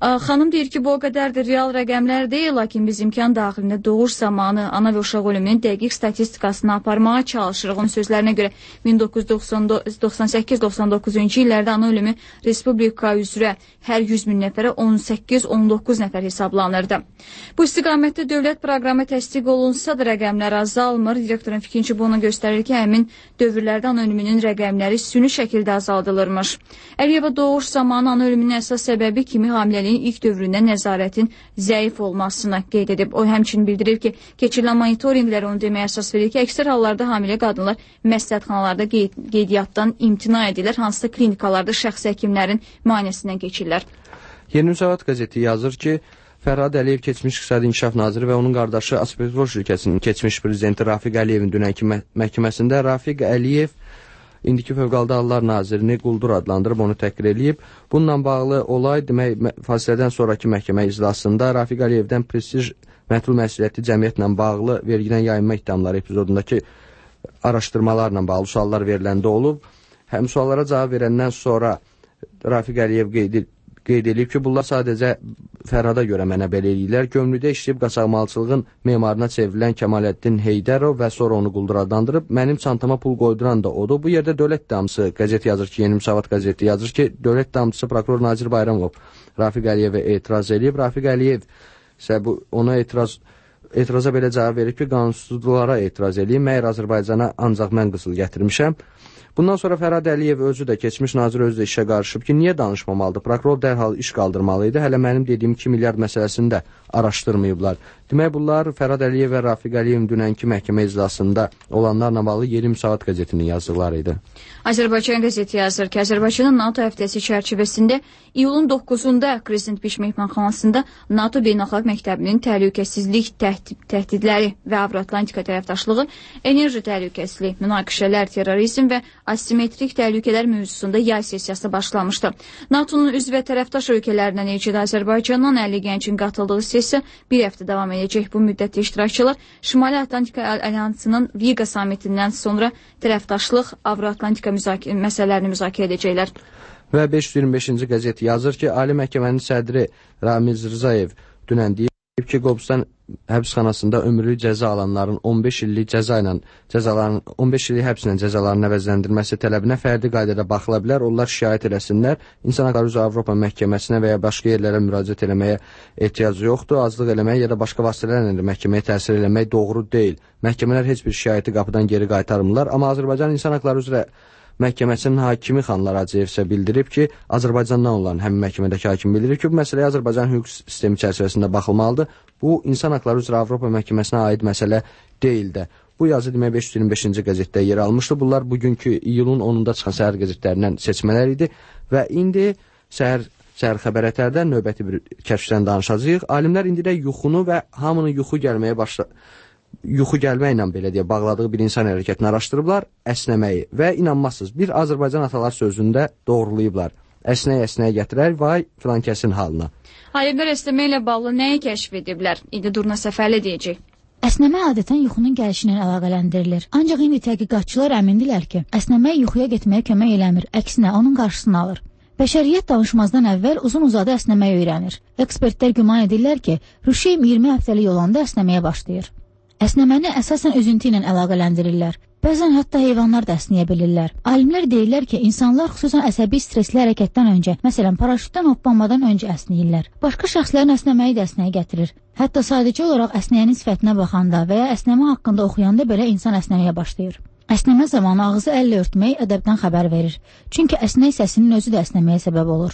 Xanım deyir ki, bu o qədərdir real rəqəmlər deyil, lakin biz imkan daxilində doğuş zamanı ana və uşaq ölümünün dəqiq statistikasını aparmağa çalışırıq. Onun sözlərinə görə min doqquz yüz doxsan səkkiz doxsan doqquzuncu illərdə ana ölümü respublika üzrə hər yüz min nəfərə on səkkiz on doqquz nəfər hesablanırdı. Bu istiqamətdə dövlət proqramı təsdiq olunsa da rəqəmlər azalmır. Direktorun fikrincə bunu göstərir ki, həmin dövrlərdə ana ölümünün rəqəmləri süni şəkildə azaldılırmış. Əliyeva doğuş zamanı ana ölümünün əsas səbəbi kimi hamiləliyin ilk dövründə nəzarətin zəif olmasını qeyd edib. O həmçinin bildirir ki, keçirilən monitorinqlər onu deməyə əsas verir ki, əksər hallarda hamilə qadınlar məsləhətxanalarda qeyd qeydiyyatdan imtina edirlər, hansısa klinikalarda şəxsi həkimlərin müayinəsindən keçirlər. Yeni Müsavat qəzeti yazır ki, Fərhad Əliyev keçmiş İqtisadi İnkişaf Naziri və onun qardaşı Aspetro şirkətinin keçmiş prezidenti Rafiq Əliyevin dünənki məhkəməsində Rafiq Əliyev indiki Fövqəladə Hallar Nazirini quldur adlandırıb onu təhqir eləyib. Bununla bağlı olay demək fasilədən sonraki məhkəmə iclasında Rafiq Əliyevdən prestij məhdud məsuliyyətli cəmiyyətlə bağlı vergidən yayınma ittihamları epizodundakı araşdırmalarla bağlı suallar veriləndə olub. Həm suallara cavab verəndən sonra Rafiq Əliyev qeyd qeyd edib ki, bunlar sadəcə Fərhada görə mənə belə eləyirlər. Gömrüdə işləyib qaçaqmalçılığın memarına çevrilən Kəmaləddin Heydərov və sonra onu quldur adlandırıb. Mənim çantama pul qoyduran da odur. Bu yerdə dövlət ittihamçısı qəzeti yazır ki, Yeni Müsavat qəzeti yazır ki, dövlət ittihamçısı prokuror Nazir Bayramov Rafiq Əliyevə etiraz edib. Rafiq Əliyev isə bu ona etiraz etiraza belə cavab verib ki, qanunsuzluqlara etiraz edeyim. Məyər Azərbaycana ancaq mən qızıl gətirmişəm. Bundan sonra Fərhad Əliyev özü də, keçmiş nazir özü də işə qarışıb ki, niyə danışmamalıdır? Prokuror dərhal iş qaldırmalıydı. Hələ mənim dediyim iki milyard məsələsini də araşdırmayıblar. Demək, bunlar Fərhad Əliyev və Rafiq Əliyevin dünənki məhkəmə iclasında olanlarla bağlı Yeni Müsavat qəzetinin yazdıqları idi. Azərbaycan qəzeti yazır ki, Azərbaycanın NATO həftəsi çərçivəsində iyulun doqquzunda Prezident Biş mehmanxanasında NATO Beynəlxalq Məktəbinin təhlükəsizlik təhdidləri və Avro-Atlantika tərəfdaşlığı, enerji təhlükəsizliyi, münaqişələr, terrorizm və asimetrik təhlükələr mövzusunda yay sessiyası başlamışdı. NATO'nun üzv və tərəfdaş ölkələrindən elçidə Azərbaycandan əlli gəncin qatıldığı sessiya bir həftə davam edəcək. Bu müddətdə iştirakçılar Şimali Atlantika Alyansının Riga samitindən sonra tərəfdaşlıq, Avro-Atlantika müzakirə məsələlərini müzakirə edəcəklər. Və beş yüz iyirmi beşinci qəzeti yazır ki, Ali Məhkəmənin sədri Ramiz Rzayev dünən deyib ki, Qobustan həbsxanasında ömürlük cəza alanların on beş illik cəza ilə cəzaların on beş illik həbslə cəzalarının əvəzləndirilməsi tələbinə fərdi qaydada baxıla bilər. Onlar şikayət eləsinlər. İnsan Hüquqları üzrə Avropa məhkəməsinə və ya başqa yerlərə müraciət eləməyə ehtiyac yoxdur. Azlıq eləmək ya da başqa vasitələrlə də məhkəməyə təsir eləmək doğru deyil. Məhkəmələr heç bir şikayəti qapıdan geri qaytarmırlar. Amma Azərbaycan İnsan Hüquqları üzrə Məhkəməsinin hakimi Xanlar Hacıyev isə bildirib ki, Azərbaycandan olan həmin məhkəmədəki hakim bildirib ki, bu məsələyə Azərbaycan hüquq sistemi çərçivəsində baxılmalıdır. Bu, İnsan Hüquqları üzrə Avropa məhkəməsinə aid məsələ deyil də. Bu yazı demək beş yüz iyirmi beşinci qəzetdə yer almışdı. Bunlar bugünkü iyulun onunda çıxan səhər qəzetlərindən seçmələr idi və indi səhər səhər xəbər ətərdən növbəti bir kəşfdən danışacağıq. Alimlər indi də yuxunu və hamının yuxu gəlməyə başladı. yuxu gəlməklə belə deyə bağladığı bir insan hərəkətini araşdırıblar, əsnəməyi və inanmazsınız, bir Azərbaycan atalar sözündə doğrulayıblar. Əsnəyə əsnəyə gətirər, vay filan kəsin halına. Alimlər əsnəmə ilə bağlı nəyi kəşf ediblər? İndi Durna Səfərli deyəcək. Əsnəmə adətən yuxunun gəlişi ilə əlaqələndirilir. Ancaq indi tədqiqatçılar əmindirlər ki, əsnəmə yuxuya getməyə kömək eləmir, əksinə onun qarşısını alır. Bəşəriyyət danışmazdan əvvəl uzun-uzadı əsnəməyi öyrənir. Ekspertlər güman edirlər ki, Rüşeym iyirmi həftəlik olanda əsnəməyə başlayır. Əsnəməni əsasən üzüntü ilə əlaqələndirirlər. Bəzən hətta heyvanlar da əsnəyə bilirlər. Alimlər deyirlər ki, insanlar xüsusən əsəbi stresli hərəkətdən öncə, məsələn, paraşütdən hoppanmadan öncə əsnəyirlər. Başqa şəxslərin əsnəməyi də əsnəyə gətirir. Hətta sadəcə olaraq əsnəyənin sifətinə baxanda və ya əsnəmə haqqında oxuyanda belə insan əsnəməyə başlayır. Əsnəmə zamanı ağzı əllə örtmək ədəbdən xəbər verir. Çünki əsnək səsinin özü də əsnəməyə səbəb olur.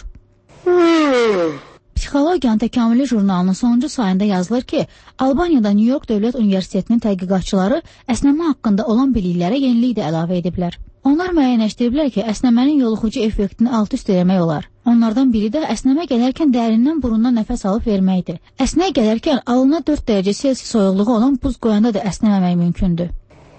Psixologiyanın təkamülü jurnalının sonuncu sayında yazılır ki, Albaniyada New York Dövlət Universitetinin tədqiqatçıları əsnəmə haqqında olan biliklərə yenilik də əlavə ediblər. Onlar müəyyənləşdiriblər ki, əsnəmənin yoluxucu effektini alt-üst eləmək olar. Onlardan biri də əsnəmə gələrkən dərindən burundan nəfəs alıb verməkdir. Əsnək gələrkən alına dörd dərəcə Selsi soyuqluğu olan buz qoyanda da əsnəməmək mümkündür.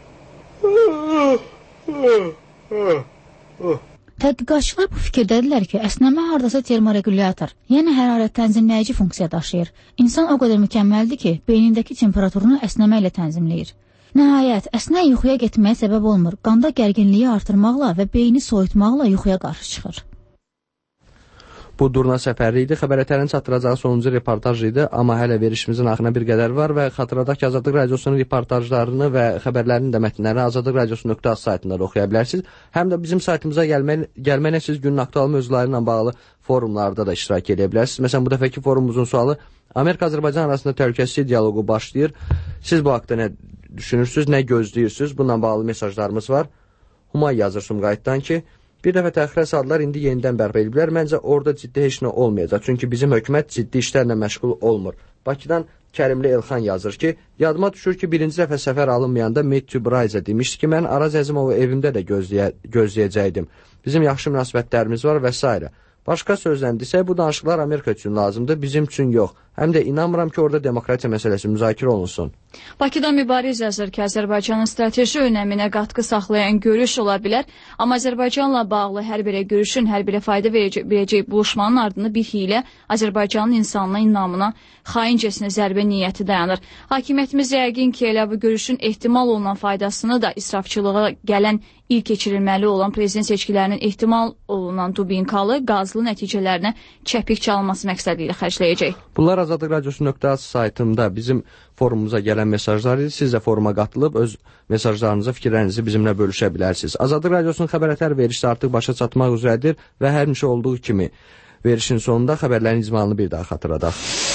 Tədqiqatçılar bu fikirdədirlər ki, əsnəmə hardasa termoregulyator, yəni hərarət tənzimləyici funksiya daşıyır. İnsan o qədər mükəmməldir ki, beynindəki temperaturunu əsnəmə ilə tənzimləyir. Nəhayət, əsnək yuxuya getməyə səbəb olmur. Qanda gərginliyi artırmaqla və beyni soyutmaqla yuxuya qarşı çıxır. Bu Durna səfəri idi. Xəbər ətərinin çatdıracağı sonuncu reportaj idi, amma hələ verişimizin axına bir qədər var və xatırladaq ki, Azadlıq Radiosunun reportajlarını və xəbərlərinin də mətnlərini azadlıq radiosu nöqtə az saytında da oxuya bilərsiniz. Həm də bizim saytımıza gəlməklə siz günün aktual mövzuları ilə bağlı forumlarda da iştirak edə bilərsiniz. Məsələn, bu dəfəki forumumuzun sualı Amerika-Azərbaycan arasında təhlükəsizlik dialoqu başlayır. Siz bu haqda nə düşünürsünüz, nə gözləyirsiniz? Bununla bağlı mesajlarımız var. Humay yazır Sumqayıtdan ki, bir dəfə təxirə saldılar, indi yenidən bərpa ediblər. Məncə orada ciddi heç nə olmayacaq. Çünki bizim hökumət ciddi işlərlə məşğul olmur. Bakıdan Kərimli Elxan yazır ki, yadıma düşür ki, birinci dəfə səfər alınmayanda Matthew Bryce demişdi ki, mən Araz Əzimovu evimdə də gözləyə gözləyəcəkdim. Bizim yaxşı münasibətlərimiz var və s. Başqa sözlə desək, bu danışıqlar Amerika üçün lazımdır, bizim üçün yox. Həm də inanmıram ki, orada demokratiya məsələsi müzakirə olunsun. Bakıdan Mübariz yazır ki, Azərbaycanın strateji önəminə qatqı saxlayan görüş ola bilər, amma Azərbaycanla bağlı hər birə görüşün, hər birə fayda verəcək buluşmanın ardında bir hiylə Azərbaycanın insanına, inamına, xaincəsinə zərbə niyyəti dayanır. Hakimiyyətimiz yəqin ki, elə bu görüşün ehtimal olunan faydasını da israfçılığa gələn il keçirilməli olan prezident seçkilərinin ehtimal olunan dubinkalı, qazlı nəticələrinə çəpik çalınması məqsədi ilə xərcləyəcək. Bunlar Azadlıq Radiosu nöqtə az saytında bizim forumumuza gələn mesajlar idi. Siz də foruma qatılıb öz mesajlarınızı, fikirlərinizi bizimlə bölüşə bilərsiniz. Azadlıq Radiosunun xəbər ətər verişi artıq başa çatmaq üzrədir və həmişə olduğu kimi verişin sonunda xəbərlərin icmalını bir daha xatırladaq.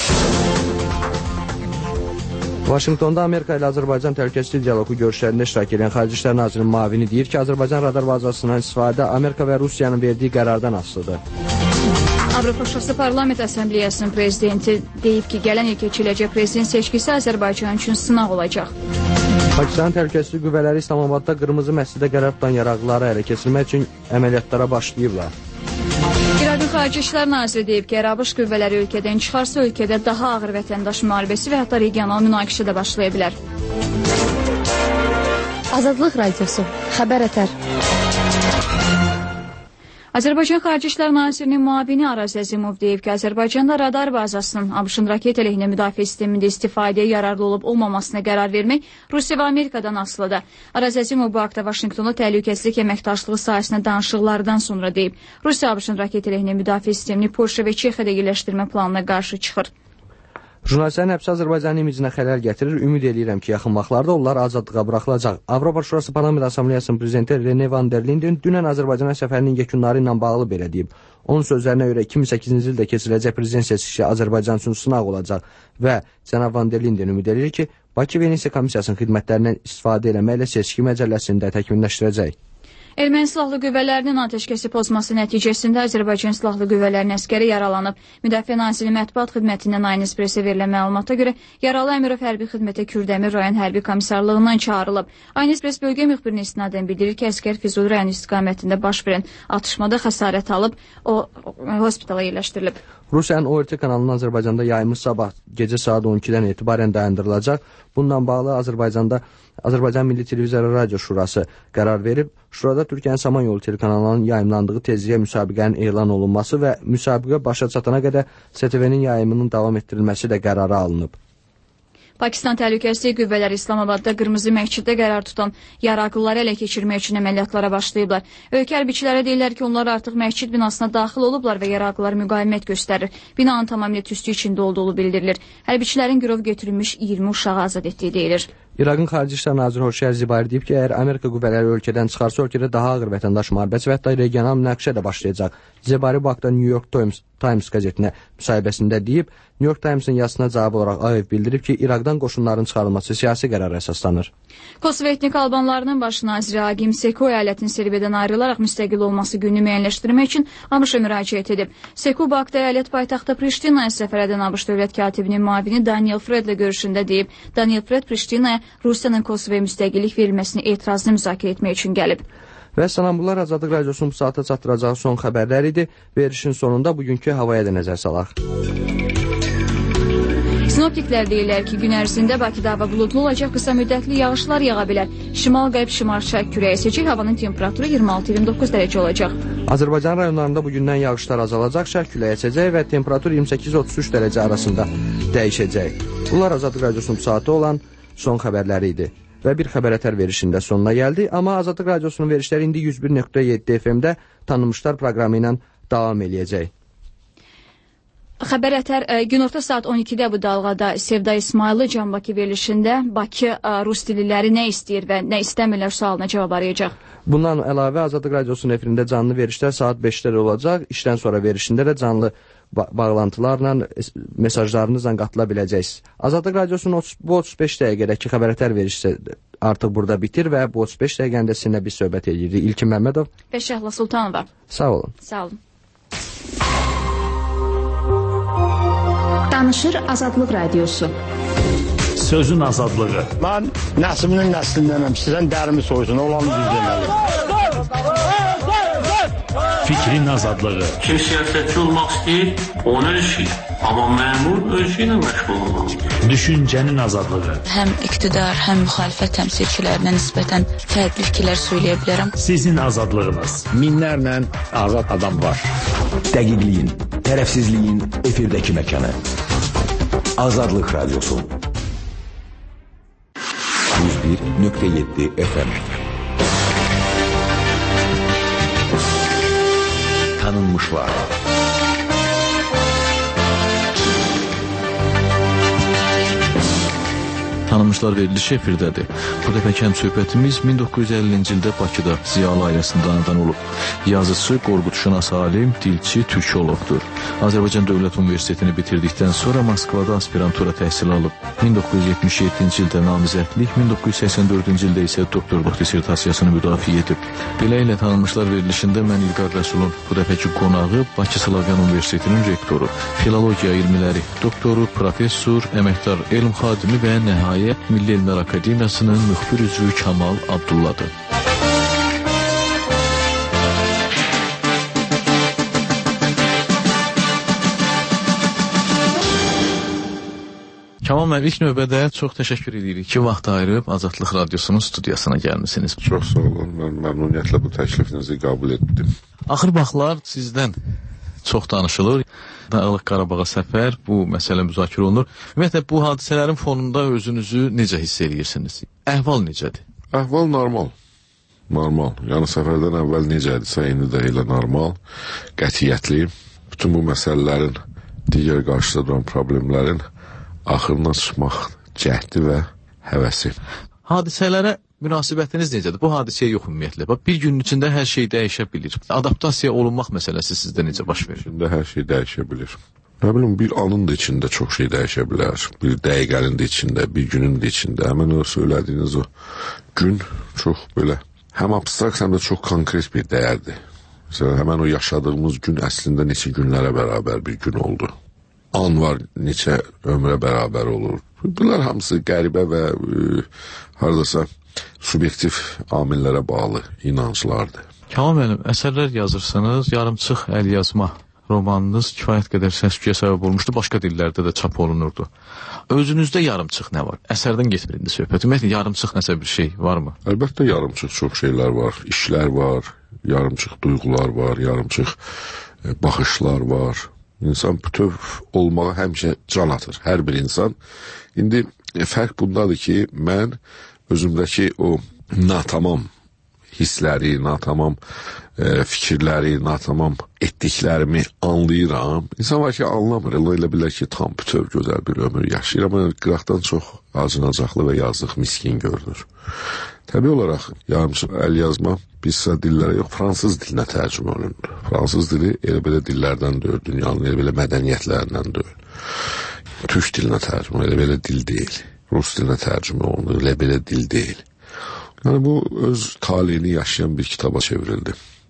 Vaşinqtonda Amerika ilə Azərbaycan təhlükəsizlik dialoqu görüşlərində iştirak edən Xarici İşlər Nazirinin müavini deyir ki, Azərbaycan radar bazasından istifadə Amerika və Rusiyanın verdiyi qərardan asılıdır. Avropa Şurası Parlament Assambleyasının prezidenti deyib ki, gələn il keçiriləcək prezident seçkisi Azərbaycan üçün sınaq olacaq. Pakistan təhlükəsizlik qüvvələri İslamabadda qırmızı məscidə qərar tutan yaraqlıları ələ keçirmək üçün əməliyyatlara başlayıblar. İraqın Xarici İşlər Naziri deyib ki, əgər ABŞ qüvvələri ölkədən çıxarsa, ölkədə daha ağır vətəndaş müharibəsi və hətta regional münaqişə də başlaya bilər. Azadlıq Radiosu, xəbər ətər. Azərbaycan Xarici İşlər Nazirinin müavini Araz Əzimov deyib ki, Azərbaycanda radar bazasının ABŞ-ın raket əleyhinə müdafiə sistemində istifadəyə yararlı olub olmamasına qərar vermək Rusiya və Amerikadan asılıdır. Araz Əzimov bu haqda Vaşinqtonda təhlükəsizlik əməkdaşlığı sahəsində danışıqlardan sonra deyib. Rusiya ABŞ-ın raket əleyhinə müdafiə sistemini Polşa və Çexiyada yerləşdirmə planına qarşı çıxır. Jurnalistlərin həbsi Azərbaycanın imicinə xələl gətirir. Ümid edirəm ki, yaxın vaxtlarda onlar azadlığa buraxılacaq. Avropa Şurası Parlament Assambleyasının prezidenti Rene van der Linden dünən Azərbaycana səfərinin yekunları ilə bağlı belə deyib. Onun sözlərinə görə iki min səkkizinci ildə keçiriləcək prezident seçkisi Azərbaycan üçün sınaq olacaq və cənab van der Linden ümid edir ki, Bakı Venesiya Komissiyasının xidmətlərindən istifadə eləməklə seçki məcəlləsini də təkmilləşdirəcək. Erməni silahlı qüvvələrinin atəşkəsi pozması nəticəsində Azərbaycan silahlı qüvvələrinin əskəri yaralanıb. Müdafiə Nazirliyi mətbuat xidmətindən Aynı Espresə verilən məlumata görə yaralı Əmirov hərbi xidmətə Kürdəmir rayon hərbi komissarlığından çağırılıb. Aynı Espres bölgə müxbirinə istinadən bildirir ki, əskər Füzuli rayon istiqamətində baş verən atışmada xəsarət alıb, o hospitala yerləşdirilib. Rusiyanın O R T kanalının Azərbaycanda yayımı sabah gecə saat on ikidən etibarən dayandırılacaq. Bununla bağlı Azərbaycanda Azərbaycan Milli Televiziya Radio Şurası qərar verib. Şurada Türkiyənin Samanyolu telekanalının yayımlandığı tezliyə müsabiqənin elan olunması və müsabiqə başa çatana qədər S T V-nin yayımının davam etdirilməsi də qərara alınıb. Pakistan Təhlükəsizlik Qüvvələri İslamabadda qırmızı məsciddə qərar tutan yaraqlıları ələ keçirmək üçün əməliyyatlara başlayıblar. Ölkə hərbiçiləri deyirlər ki, onlar artıq məscid binasına daxil olublar və yaraqlılar müqavimət göstərir. Binanın tamamilə tüstü içində olduğu bildirilir. Hərbiçilərin girov götürülmüş iyirmi uşağı azad etdiyi deyilir. İraqın Xarici İşlər Naziri Xoşyar Zibari deyib ki, əgər Amerika qüvvələri ölkədən çıxarsa, ölkədə daha ağır vətəndaş müharibəsi və hətta regional münaqişə də başlayacaq. Zibari bu haqda New York Times, Times qəzetinə müsahibəsində deyib, New York Times-ın yazısına cavab olaraq Ağev bildirib ki, İraqdan qoşunların çıxarılması siyasi qərara əsaslanır. Kosovo etnik albanlarının baş naziri Agim Seku əyalətin Serbiyadan ayrılaraq müstəqil olması gününü müəyyənləşdirmək üçün ABŞ-a müraciət edib. Seku bu haqda əyalət paytaxtda Priştinaya səfər edən ABŞ dövlət katibinin müavini Daniel Fredlə görüşündə deyib. Daniel Fred Priştinaya Rusiyanın Kosovoya müstəqillik verilməsini etirazını müzakirə etmək üçün gəlib. Və salamlar Azadlıq Radiosunun bu saata çatdıracağı son xəbərlər idi. Verişin sonunda bugünkü havaya da nəzər salaq. Sinoptiklər deyirlər ki, gün ərzində Bakıda hava buludlu olacaq, qısa müddətli yağışlar yağa bilər. Şimal-qərb şimal-şərq küləyi əsəcək, havanın temperaturu iyirmi altı iyirmi doqquz dərəcə olacaq. Azərbaycan rayonlarında bugündən yağışlar azalacaq, şərq küləyi əsəcək və temperatur iyirmi səkkiz otuz üç dərəcə arasında dəyişəcək. Bunlar Azadlıq Radiosunun bu saatı olan son xəbərləri idi. Və bir xəbər ətər verişində sonuna gəldi. Amma Azadlıq Radiosunun verişləri indi yüz bir nöqtə yeddi F M-də tanınmışlar proqramı ilə davam eləyəcək. Xəbər Ətər günorta saat on ikidə bu dalğada Sevda İsmayıllı Can Bakı verilişində Bakı rus dilliləri nə istəyir və nə istəmirlər sualına cavab arayacaq. Bundan əlavə Azadlıq Radiosunun efirində canlı verişlər saat beşdə olacaq. İşdən sonra verişində də canlı ba bağlantılarla, mesajlarınızla qatıla biləcəksiniz. Azadlıq Radiosunun bu otuz beş dəqiqədəki Xəbər Ətər verişi artıq burada bitir və bu otuz beş dəqiqəndə sizinlə biz söhbət edirik. İlkin Məmmədov və Şəhla Sultanova. Sağ olun. Sağ olun. Danışır Azadlıq Radiosu. Sözün azadlığı. Mən nəslinin nəslindənəm. Sizdən dərimi soysun, olanı düz deməli. Fikrin azadlığı. Kim siyasətçi olmaq istəyir, onu ölçür. Amma məmur ölçü ilə məşğul olmalıdır. Düşüncənin azadlığı. Həm iqtidar, həm müxalifət təmsilçilərinə nisbətən fərqli fikirlər söyləyə bilərəm. Sizin azadlığınız. Minlərlə azad adam var. Dəqiqliyin, tərəfsizliyin efirdəki məkanı. Azadlıq Radiosu. yüz bir nöqtə yeddi F M. Tanınmışlar. Tanınmışlar verilişi efirdədir. Bu dəfəki həmsöhbətimiz min doqquz yüz əllinci ildə Bakıda ziyalı ailəsində anadan olub. Yazıcı, qorxutşünas alim, dilçi, türkoloqdur. Azərbaycan Dövlət Universitetini bitirdikdən sonra Moskvada aspirantura təhsili alıb. min doqquz yüz yetmiş yeddinci ildə namizədlik, min doqquz yüz səksən dördüncü ildə isə doktorluq dissertasiyasını müdafiə edib. Belə ilə tanınmışlar verilişində mən İlqar Rəsulun bu dəfəki qonağı Bakı Slavyan Universitetinin rektoru, filologiya ilmiləri doktoru, professor, əməkdar elm xadimi və nəhayət Milli Elmlər Akademiyasının müxbir üzvü Kamal Abdulladır. Kamal müəllim, ilk növbədə çox təşəkkür edirik ki, vaxt ayırıb Azadlıq Radiosunun studiyasına gəlmisiniz. Çox sağ olun, mən məmnuniyyətlə bu təklifinizi qəbul etdim. Axır vaxtlar sizdən çox danışılır. Dağlıq Qarabağa səfər, bu məsələ müzakirə olunur. Ümumiyyətlə, bu hadisələrin fonunda özünüzü necə hiss edirsiniz? Əhval necədir? Əhval normal. Normal. Yəni, səfərdən əvvəl necədirsə, indi də elə normal, qətiyyətli. Bütün bu məsələlərin, digər qarşıda duran problemlərin axırına çıxmaq cəhdi və həvəsi. Hadisələrə münasibətiniz necədir? Bu hadisəyə yox ümumiyyətlə. Bir günün içində hər şey dəyişə bilir. Adaptasiya olunmaq məsələsi sizdə necə baş verir? İçində hər şey dəyişə bilir. Nə bilim, bir anın da içində çox şey dəyişə bilər. Bir dəqiqənin də içində, bir günün də içində. Həmən o söylədiyiniz o gün çox belə, həm abstrakt, həm də çox konkret bir dəyərdir. Məsələn, həmən o yaşadığımız gün əslində neçə günlərə bərabər bir gün oldu. An var, neçə ömrə bərabər olur. Bunlar hamısı qəribə və e, haradasa subyektiv amillərə bağlı inanclardır. Kamal müəllim, əsərlər yazırsınız, yarımçıq əl yazma romanınız kifayət qədər səs-küyə səbəb olmuşdu, başqa dillərdə də çap olunurdu. Özünüzdə yarımçıq nə var? Əsərdən getmir indi söhbət. Ümumiyyətlə, yarımçıq nəsə bir şey varmı? Əlbəttə, yarımçıq çox şeylər var. İşlər var, yarımçıq duyğular var, yarımçıq e, baxışlar var. İnsan bütöv olmağa həmişə can atır, hər bir insan. İndi e, fərq bundadır ki, mən özümdəki o natamam hissləri, natamam e, fikirləri, natamam etdiklərimi anlayıram. İnsan var ki, anlamır. Elə elə bilər ki, tam bütöv gözəl bir ömür yaşayır. Amma qıraqdan çox acınacaqlı və yazıq, miskin görünür. Təbii olaraq, yarımçıq əl yazma bizsə dillərə yox, fransız dilinə tərcümə olunur. Fransız dili elə belə dillərdən deyil, dünyanın elə belə mədəniyyətlərindən deyil. Türk dilinə tərcümə, elə belə dil deyil. Rus dilinə tərcümə olunur, elə belə dil deyil. Yəni, bu öz taleyini yaşayan bir kitaba çevrildi.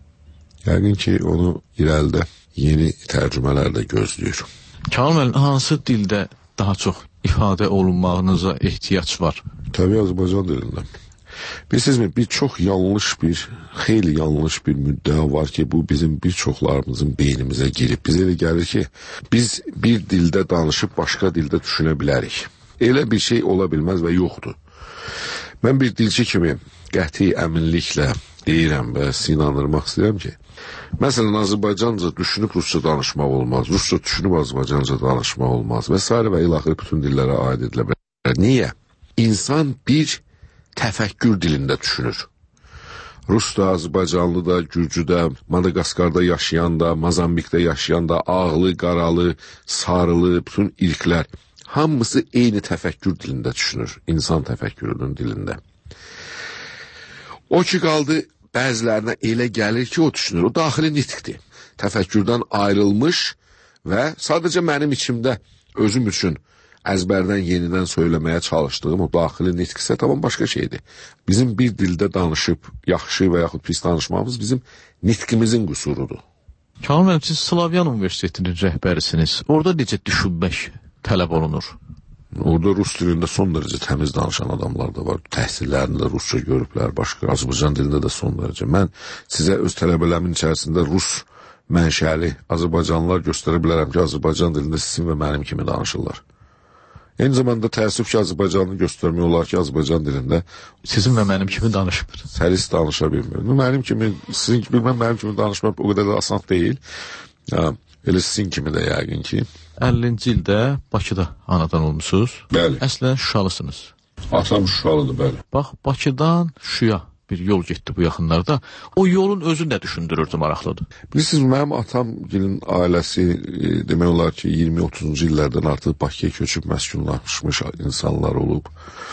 Yəqin ki, onu irəlidə yeni tərcümələr də gözləyir. Kamal müəllim, hansı dildə daha çox ifadə olunmağınıza ehtiyac var? Təbii Azərbaycan dilində. Bilirsizmi, bir çox yanlış bir, xeyli yanlış bir müddəa var ki, bu bizim bir çoxlarımızın beynimizə girib. Bizə elə gəlir ki, biz bir dildə danışıb başqa dildə düşünə bilərik. Elə bir şey ola bilməz və yoxdur. Mən bir dilçi kimi qəti əminliklə deyirəm və sizi inandırmaq istəyirəm ki, məsələn, Azərbaycanca düşünüb Rusça danışmaq olmaz, Rusça düşünüb Azərbaycanca danışmaq olmaz və s. və ilaxır bütün dillərə aid edilə bilər. Niyə? İnsan bir təfəkkür dilində düşünür. Rus da, Azərbaycanlı da, Gürcü də, Madaqaskarda yaşayan da, Mazambikdə yaşayan da, ağlı, qaralı, sarılı, bütün irqlər hamısı eyni təfəkkür dilində düşünür, insan təfəkkürünün dilində. O ki qaldı, bəzilərinə elə gəlir ki, o düşünür, o daxili nitqdir. Təfəkkürdən ayrılmış və sadəcə mənim içimdə özüm üçün əzbərdən yenidən söyləməyə çalışdığım o daxili nitq isə tamam başqa şeydir. Bizim bir dildə danışıb yaxşı və yaxud pis danışmamız bizim nitqimizin qüsurudur. Kamil müəllim, siz Slavyan Universitetinin rəhbərisiniz. Orada necə düşünmək tələb olunur? Orada rus dilində son dərəcə təmiz danışan adamlar da var. Təhsillərini də rusca görüblər, başqa Azərbaycan dilində də son dərəcə. Mən sizə öz tələbələrimin içərisində rus mənşəli Azərbaycanlılar göstərə bilərəm ki, Azərbaycan dilində sizin və mənim kimi danışırlar. Eyni zamanda təəssüf ki, Azərbaycanını göstərmək olar ki, Azərbaycan dilində sizin və mənim kimi danışmır. Səlis danışa bilmir. Mənim kimi, sizin kimi, bilməm, mənim kimi danışmaq o qədər də asan deyil. Ya, elə sizin kimi də yəqin ki. əllinci ildə Bakıda anadan olmuşsunuz. Bəli. Əslən Şuşalısınız. Atam Şuşalıdır, bəli. Bax, Bakıdan Şuşaya bir yol getdi bu yaxınlarda. O yolun özü nə düşündürürdü, maraqlıdır. Bilirsiniz, mənim atamgilin ailəsi e, demək olar ki, iyirmi otuzuncu illərdən artıq Bakıya köçüb məskunlaşmış insanlar olub.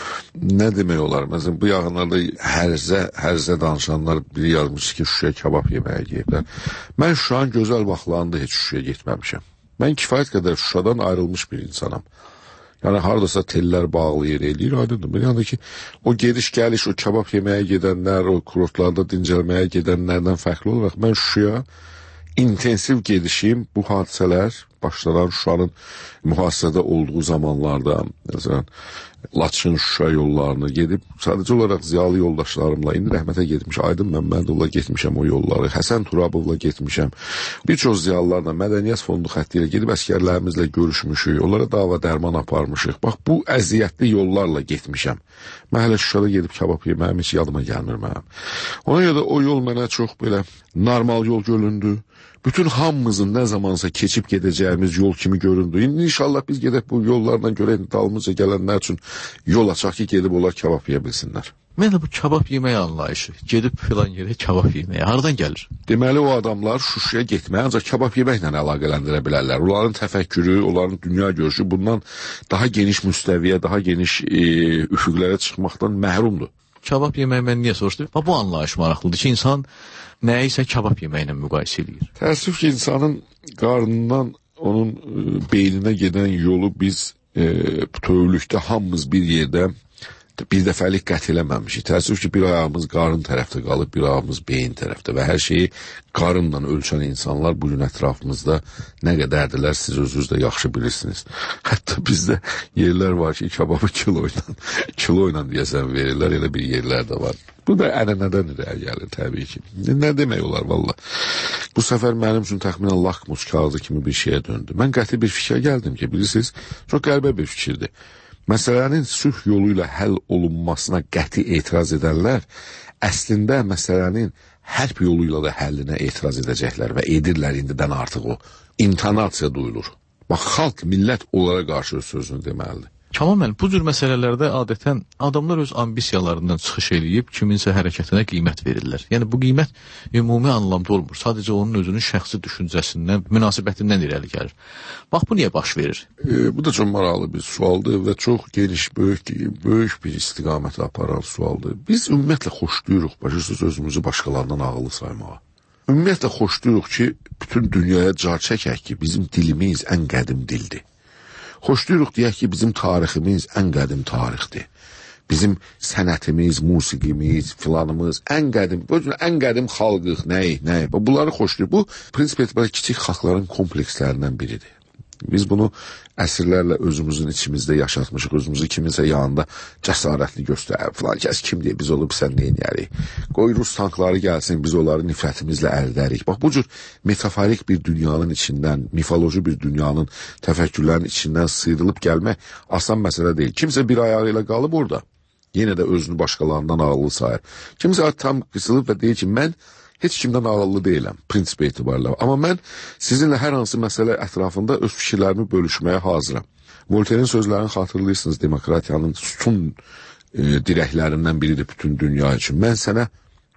Nə demək olar? Məsələn, bu yaxınlarda hərzə, hərzə danışanlar biri yazmış ki, Şuşaya kabab yeməyə gediblər. Mən Şuşanın gözəl vaxtlarında heç Şuşaya getməmişəm. Mən kifayət qədər Şuşadan ayrılmış bir insanam. Yəni, haradasa tellər bağlı yer eləyir, aydındır. Yəni ki, o gediş-gəliş, o kabab yeməyə gedənlər, o kurortlarda dincəlməyə gedənlərdən fərqli olaraq mən Şuşaya intensiv gedişim bu hadisələr başlanan Şuşanın mühasirədə olduğu zamanlarda, məsələn, Laçın Şuşa yollarını gedib, sadəcə olaraq ziyalı yoldaşlarımla, indi rəhmətə getmiş Aydın Məmmədovla getmişəm o yolları, Həsən Turabovla getmişəm, bir çox ziyalılarla mədəniyyət fondu xətti ilə gedib əskərlərimizlə görüşmüşük, onlara dava dərman aparmışıq. Bax, bu əziyyətli yollarla getmişəm. Mən hələ Şuşada gedib kabab yeməyim heç yadıma gəlmir mənim. Ona görə də o yol mənə çox belə normal yol göründü. Bütün hamımızın nə zamansa keçib gedəcəyimiz yol kimi göründü. İndi inşallah biz gedək bu yollarla görək, dalımızca gələnlər üçün yol açaq ki, gedib onlar kabab yeyə bilsinlər. Mən də bu kabab yeməyə anlayışı, gedib filan yerə kabab yeməyə, haradan gəlir? Deməli, o adamlar Şuşaya getməyə ancaq kabab yeməklə əlaqələndirə bilərlər. Onların təfəkkürü, onların dünya görüşü bundan daha geniş müstəviyə, daha geniş e, üfüqlərə çıxmaqdan məhrumdur. Kabab yeməyi mən niyə soruşdum? Bu anlayış maraqlıdır ki, insan nəyisə kabab yeməklə müqayisə edir. Təəssüf ki, insanın qarnından onun e, beyninə gedən yolu biz e, bütövlükdə hamımız bir yerdə bir dəfəlik qət eləməmişik. Təəssüf ki, bir ayağımız qarın tərəfdə qalıb, bir ayağımız beyin tərəfdə və hər şeyi qarınla ölçən insanlar bugün ətrafımızda nə qədərdirlər, siz özünüz də yaxşı bilirsiniz. Hətta bizdə yerlər var ki, kababı kilo ilə, kilo ilə deyəsən verirlər, elə bir yerlər də var. Bu da ənənədən irəli gəlir təbii ki. Nə demək olar valla? Bu səfər mənim üçün təxminən lakmus kağızı kimi bir şeyə döndü. Mən qəti bir fikrə gəldim ki, bilirsiniz, çox qəribə bir fikirdir. Məsələnin sülh yolu ilə həll olunmasına qəti etiraz edənlər əslində məsələnin hərb yolu ilə də həllinə etiraz edəcəklər və edirlər indidən artıq o. İntonasiya duyulur. Bax, xalq, millət onlara qarşı öz sözünü deməlidir. Kamal müəllim, bu cür məsələlərdə adətən adamlar öz ambisiyalarından çıxış eləyib kiminsə hərəkətinə qiymət verirlər. Yəni bu qiymət ümumi anlamda olmur. Sadəcə onun özünün şəxsi düşüncəsindən, münasibətindən irəli gəlir. Bax, bu niyə baş verir? E, bu da çox maraqlı bir sualdır və çox geniş, böyük, böyük bir istiqamətə aparan sualdır. Biz ümumiyyətlə xoşlayırıq, başlasız özümüzü başqalarından ağıllı saymağa. Ümumiyyətlə xoşlayırıq ki, bütün dünyaya car çəkək ki, bizim dilimiz ən qədim dildir. Xoşlayırıq deyək ki, bizim tariximiz ən qədim tarixdir. Bizim sənətimiz, musiqimiz, filanımız ən qədim, ən qədim xalqıq, nəyi, nəyi. Bunları xoşlayırıq. Bu, prinsip etibarı kiçik xalqların komplekslərindən biridir. Biz bunu əsrlərlə özümüzün içimizdə yaşatmışıq, özümüzü kiminsə yanında cəsarətli göstərib, filan kəs kim deyə biz olub sən neynəyərik. Qoy Rus tankları gəlsin, biz onları nifrətimizlə əldərik. Bax, bu cür metaforik bir dünyanın içindən, mifoloji bir dünyanın təfəkkürlərinin içindən sıyrılıb gəlmək asan məsələ deyil. Kimsə bir ayağı ilə qalıb orada, yenə də özünü başqalarından ağıllı sayır. Kimsə tam qısılıb və deyir ki, mən heç kimdən ağıllı deyiləm, prinsip etibarilə. Amma mən sizinlə hər hansı məsələ ətrafında öz fikirlərimi bölüşməyə hazıram. Voltaire'in sözlərini xatırlayırsınız, demokratiyanın sütun e, dirəklərindən biridir bütün dünya üçün. Mən sənə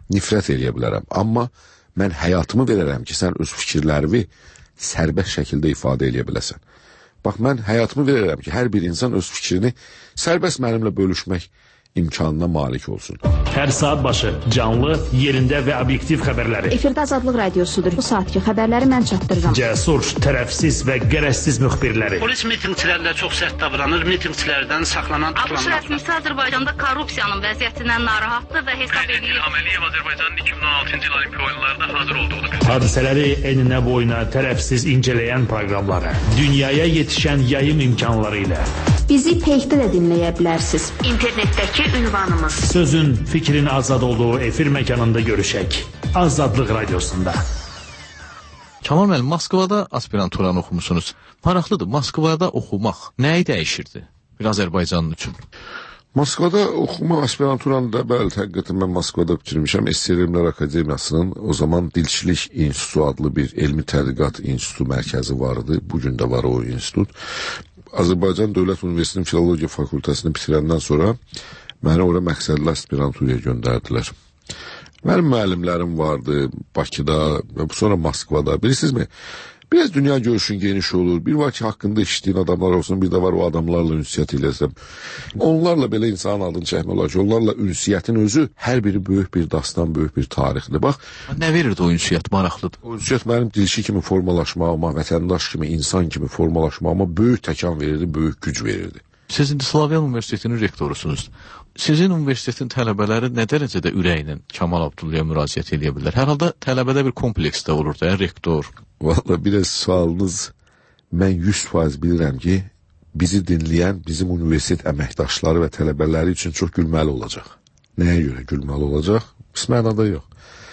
nifrət eləyə bilərəm. Amma mən həyatımı verərəm ki, sən öz fikirlərini sərbəst şəkildə ifadə eləyə biləsən. Bax, mən həyatımı verərəm ki, hər bir insan öz fikrini sərbəst mənimlə bölüşmək imkanına malik olsun. Hər saat başı canlı, yerində və obyektiv xəbərləri. Efirdə Azadlıq Radiosudur. Bu saatki xəbərləri mən çatdırıram. Cəsur, tərəfsiz və qərəzsiz müxbirləri. Polis mitinqçilərlə çox sərt davranır, mitinqçilərdən saxlanan ABŞ rəsmisi Azərbaycanda korrupsiyanın vəziyyətindən narahatdır və hesab edir. İlham Əliyev Azərbaycanın iki min on altıncı il Olimpiya oyunlarında hazır olduğunu bildirir. Hadisələri eninə boyuna tərəfsiz incələyən proqramları, dünyaya yetişən yayım imkanları ilə. Bizi Peyxdə də dinləyə bilərsiniz. İnternetdəki ünvanımız. Sözün, fikrin azad olduğu efir məkanında görüşək. Azadlıq Radiosunda. Kamal müəllim, Moskvada aspiranturanı oxumusunuz. Maraqlıdır, Moskvada oxumaq nəyi dəyişirdi bir Azərbaycanlı üçün? Moskvada oxuma aspiranturanı da, bəli, həqiqətən mən Moskvada bitirmişəm. S S R Elmlər Akademiyasının o zaman Dilçilik İnstitutu adlı bir elmi tədqiqat institutu mərkəzi vardı. Bugün də var o institut. Azərbaycan Dövlət Universitetinin Filologiya Fakültəsini bitirəndən sonra məni ora məqsədli aspiranturaya göndərdilər. Mənim müəllimlərim vardı Bakıda və sonra Moskvada. Bilirsinizmi? Biraz dünya görüşün geniş olur. Bir var ki, haqqında işlediyin adamlar olsun, bir də var o adamlarla ünsiyyət eləsəm. Onlarla belə insanın adını çəkmək olar ki, onlarla ünsiyyətin özü hər biri böyük bir dastan, böyük bir tarixdir. Bax, nə verirdi o ünsiyyət? Maraqlıdır. O ünsiyyət mənim dilçi kimi formalaşmağıma, vətəndaş kimi, insan kimi formalaşmağıma böyük təkan verirdi, böyük güc verirdi. Siz indi Slavyan Universitetinin rektorusunuz. Sizin universitetin tələbələri nə dərəcədə ürəklə Kamal Abdullaya müraciət edə bilər? Hər halda tələbədə bir kompleks də olur da, rektor. Valla biraz sualınız, mən yüz faiz bilirəm ki, bizi dinləyən bizim universitet əməkdaşları və tələbələri üçün çox gülməli olacaq. Nəyə görə gülməli olacaq? Pis mənada yox.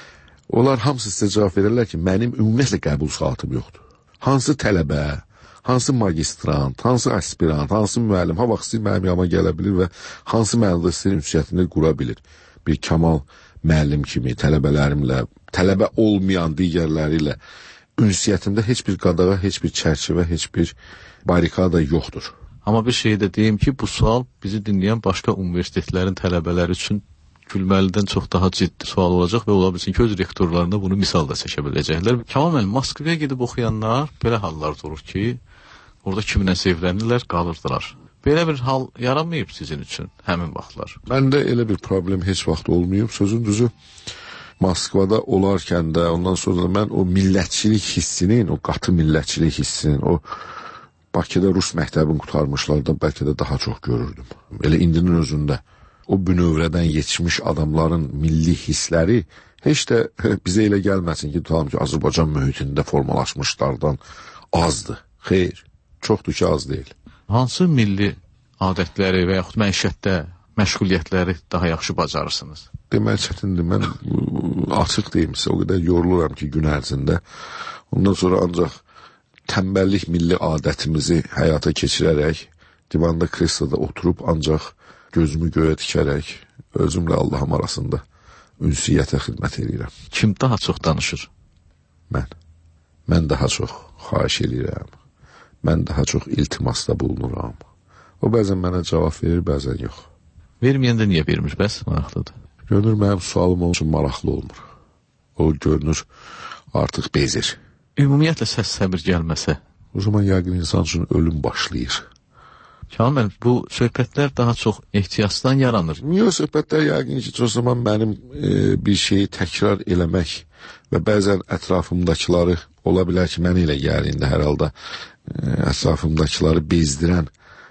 Onlar hamısı sizə cavab verirlər ki, mənim ümumiyyətlə qəbul saatım yoxdur. Hansı tələbə, hansı magistrant, hansı aspirant, hansı müəllim, ha vaxt istəyir mənim yanıma gələ bilir və hansı mənada istəyir ünsiyyətini qura bilir. Bir Kamal müəllim kimi tələbələrimlə, tələbə olmayan digərləri ilə ünsiyyətimdə heç bir qadağa, heç bir çərçivə, heç bir barikada yoxdur. Amma bir şey də deyim ki, bu sual bizi dinləyən başqa universitetlərin tələbələri üçün gülməlidən çox daha ciddi sual olacaq və ola bilsin ki, öz rektorlarında bunu misal da çəkə biləcəklər. Kamal müəllim, Moskvaya gedib oxuyanlar belə hallar durur ki, orada kiminə sevlənirlər, qalırdılar. Belə bir hal yaranmayıb sizin üçün həmin vaxtlar. Məndə elə bir problem heç vaxt olmayıb. Sözün düzü, Moskvada olarkən də, ondan sonra da mən o millətçilik hissinin, o qatı millətçilik hissinin, o Bakıda Rus məktəbini qurtarmışlardan bəlkə də daha çox görürdüm. Elə indinin özündə o bünövrədən yetişmiş adamların milli hissləri heç də bizə elə gəlməsin ki, tutalım ki, Azərbaycan mühitində formalaşmışlardan azdır. Xeyr, çoxdur ki, az deyil. Hansı milli adətləri və yaxud məişətdə məşğuliyyətləri daha yaxşı bacarırsınız? Demək çətindir. Mən açıq deyim sizə, o qədər yoruluram ki, gün ərzində. Ondan sonra ancaq tənbəllik milli adətimizi həyata keçirərək, divanda kresloda oturub ancaq gözümü göyə dikərək, özümlə Allahım arasında ünsiyyətə xidmət edirəm. Kim daha çox danışır? Mən. Mən daha çox xahiş edirəm. Mən daha çox iltimasda bulunuram. O bəzən mənə cavab verir, bəzən yox. Verməyəndə niyə vermir, bəs maraqlıdır? Görünür, mənim sualım onun üçün maraqlı olmur. O görünür, artıq bezir. Ümumiyyətlə səs səbir gəlməsə? O zaman yəqin insan üçün ölüm başlayır. Kamil müəllim, bu söhbətlər daha çox ehtiyacdan yaranır. Yox, söhbətlər yəqin ki, o zaman mənim e, bir şeyi təkrar eləmək və bəzən ətrafımdakıları, ola bilər ki, mənə elə gəlir indi hər halda e, ətrafımdakıları bezdirən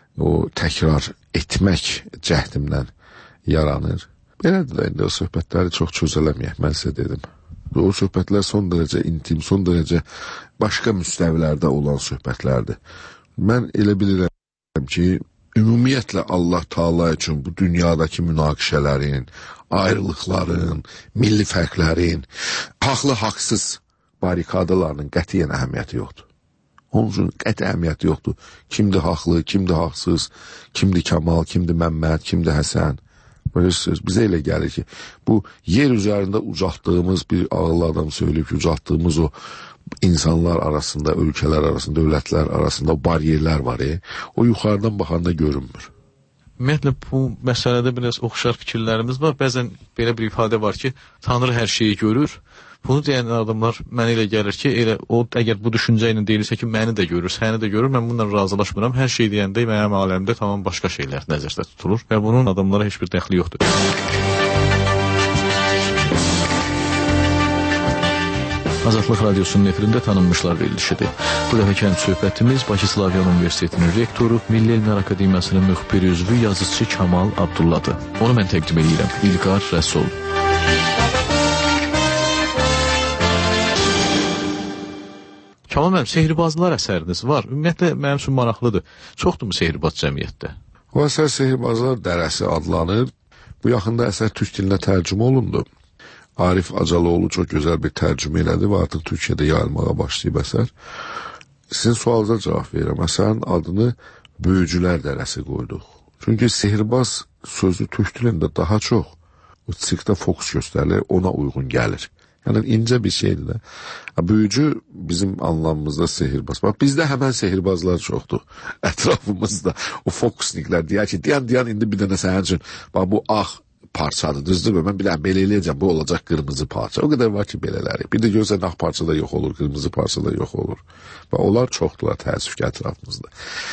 o təkrar etmək cəhdimdən yaranır. Belədir də indi o söhbətləri çox çözələməyək, mən sizə dedim. O söhbətlər son dərəcə intim, son dərəcə başqa müstəvilərdə olan söhbətlərdir. Mən elə bilirəm ki, ümumiyyətlə Allah Taala üçün bu dünyadakı münaqişələrin, ayrılıqların, milli fərqlərin, haqlı-haqsız barikadalarının qətiyyən əhəmiyyəti yoxdur. Onun üçün qəti əhəmiyyəti yoxdur. Kimdir haqlı, kimdir haqsız, kimdir Kamal, kimdir Məmməd, kimdir Həsən. Böyle söz bizə elə gəlir ki, bu yer üzərində ucaltdığımız, bir ağıllı adam söyləyib ki, ucaltdığımız o insanlar arasında, ölkələr arasında, dövlətlər arasında o bariyerlər var, e? O yuxarıdan baxanda görünmür. Ümumiyyətlə, bu məsələdə biraz oxşar fikirlərimiz var. Bəzən belə bir ifadə var ki, Tanrı hər şeyi görür. Bunu deyən adamlar mənə elə gəlir ki, elə o əgər bu düşüncə ilə deyilsə ki, məni də görür, səni də görür, mən bununla razılaşmıram. Hər şey deyəndə mənim aləmdə tamam başqa şeylər nəzərdə tutulur və bunun adamlara heç bir dəxli yoxdur. Azadlıq Radiosunun efirində tanınmışlar verilişidir. Bu dəfəki həm söhbətimiz Bakı Slavyan Universitetinin rektoru, Milli Elmlər Akademiyasının müxbir üzvü, yazıçı Kamal Abdulladır. Onu mən təqdim edirəm. İlqar Rəsul. Kamal mənim, Sehirbazlar əsəriniz var. Ümumiyyətlə, mənim üçün maraqlıdır. Çoxdur mu Sehirbaz cəmiyyətdə? O əsər Sehirbazlar dərəsi adlanır. Bu yaxında əsər türk dilinə tərcümə olundu. Arif Acaloğlu çox gözəl bir tərcümə elədi və artıq Türkiyədə yayılmağa başlayıb əsər. Sizin sualınıza cavab verirəm. Əsərin adını Böyücülər dərəsi qoyduq. Çünki Sehirbaz sözü türk dilində daha çox o sirkdə fokus göstərilir, ona uyğun gəlir. Yəni incə bir şeydir də. Böyücü bizim anlamımızda sehirbaz. Bax bizdə həmən sehirbazlar çoxdur ətrafımızda. O fokusniklər deyər ki, deyən deyən indi bir dənə sənin üçün bax bu ağ parçadır, düzdür mü? Mən biləm belə eləyəcəm, bu olacaq qırmızı parça. O qədər var ki belələri. Bir də görsən ağ parça da yox olur, qırmızı parça da yox olur. Və onlar çoxdular təəssüf ki ətrafımızda.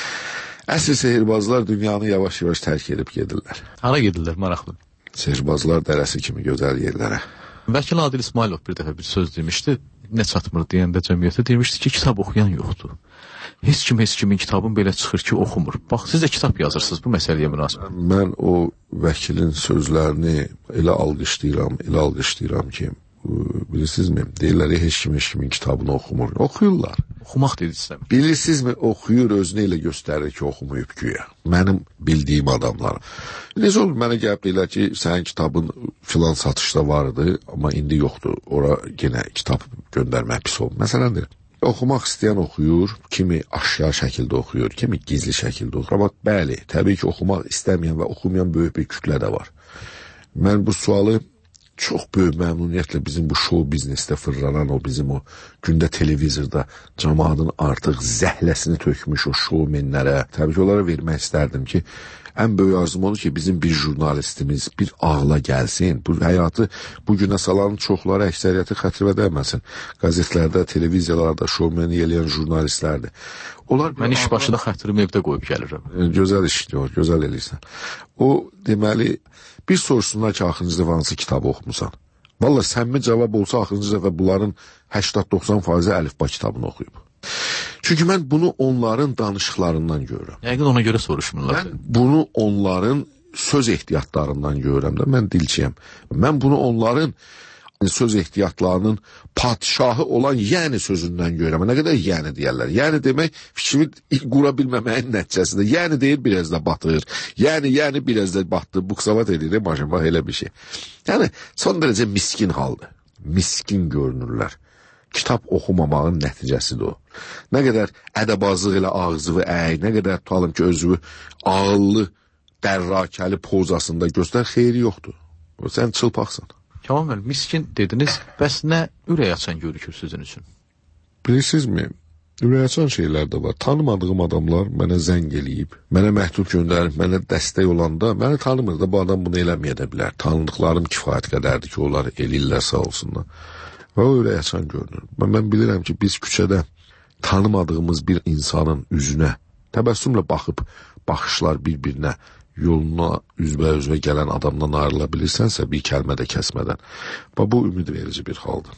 Əsl sehirbazlar dünyanı yavaş-yavaş tərk edib gedirlər. Hara gedirlər, maraqlı? Sehirbazlar dərəsi kimi gözəl yerlərə. Vəkil Adil İsmailov bir dəfə bir söz demişdi, nə çatmır deyəndə cəmiyyətə demişdi ki, kitab oxuyan yoxdur. Heç kim, heç kimin kitabın belə çıxır ki, oxumur. Bax, siz də kitab yazırsınız bu məsələyə münasibət. Mən o vəkilin sözlərini elə alqışlayıram, elə alqışlayıram ki, bilirsinizmi, deyirlər, heç kim, heç kimin kitabını oxumur. Oxuyurlar. Oxumaq dedi istəmir. Bilirsinizmi, oxuyur, özünü elə göstərir ki, oxumayıb güya. Mənim bildiyim adamlar. Necə olur, mənə gəlib deyirlər ki, sənin kitabın filan satışda vardı, amma indi yoxdur. Ora yenə kitab göndərmək pis olub. Məsələndir, oxumaq istəyən oxuyur, kimi aşağı şəkildə oxuyur, kimi gizli şəkildə oxuyur. Amma bəli, təbii ki, oxumaq istəməyən və oxumayan böyük bir kütlə də var. Mən bu sualı çox böyük məmnuniyyətlə bizim bu show biznesdə fırlanan o bizim o gündə televizorda cəmaatın artıq zəhləsini tökmüş o showmenlərə, təbii ki, onlara vermək istərdim ki, ən böyük arzum olur ki, bizim bir jurnalistimiz bir ağla gəlsin, bu həyatı bu günə salan çoxları, əksəriyyəti xətrə dəyməsin. Qəzetlərdə, televiziyalarda showmeni eləyən jurnalistlərdir. Onlar mən iş başında xətrimi evdə qoyub gəlirəm. Gözəl işləyir, gözəl eləyirsən. O, deməli, bir soruşsunlar ki, axırıncı dəfə hansı kitabı oxumusan? Valla səmimi cavab olsa, axırıncı dəfə bunların səksən doxsan faizi əlifba kitabını oxuyub. Çünki mən bunu onların danışıqlarından görürəm. Yəqin ona görə soruşmurlar. Mən bunu onların söz ehtiyatlarından görürəm də, mən dilçiyəm. Mən bunu onların söz ehtiyatlarının padişahı olan yəni sözündən görürəm. Nə qədər yəni deyərlər. Yəni demək, fikrimi qura bilməməyin nəticəsində. Yəni deyir, biraz da batır. Yəni, yəni biraz da batır. Buksavat edir, başım, bax, elə bir şey. Yəni, son dərəcə miskin haldır. Miskin görünürlər. Kitab oxumamağın nəticəsidir o. Nə qədər ədəbazlıq ilə ağzıvı əy, nə qədər tutalım ki, özü ağıllı, dərrakəli pozasında göstər, xeyri yoxdur. Sən çılpaqsan. Kamal müəllim, miskin dediniz, bəs nə ürək açan görükür sizin üçün? Bilirsinizmi, ürək açan şeylər də var. Tanımadığım adamlar mənə zəng eləyib, mənə məktub göndərib, mənə dəstək olanda, məni tanımır da bu adam bunu eləməyə də bilər. Tanıdıqlarım kifayət qədərdir ki, onlar eləyirlər, sağ olsunlar. Və o ürək açan görünür. Mən, mən bilirəm ki, biz küçədə tanımadığımız bir insanın üzünə təbəssümlə baxıb, baxışlar bir-birinə, yoluna üzbə-üzbə gələn adamdan ayrıla bilirsənsə, bir kəlmə də kəsmədən. Və bu ümid verici bir haldır.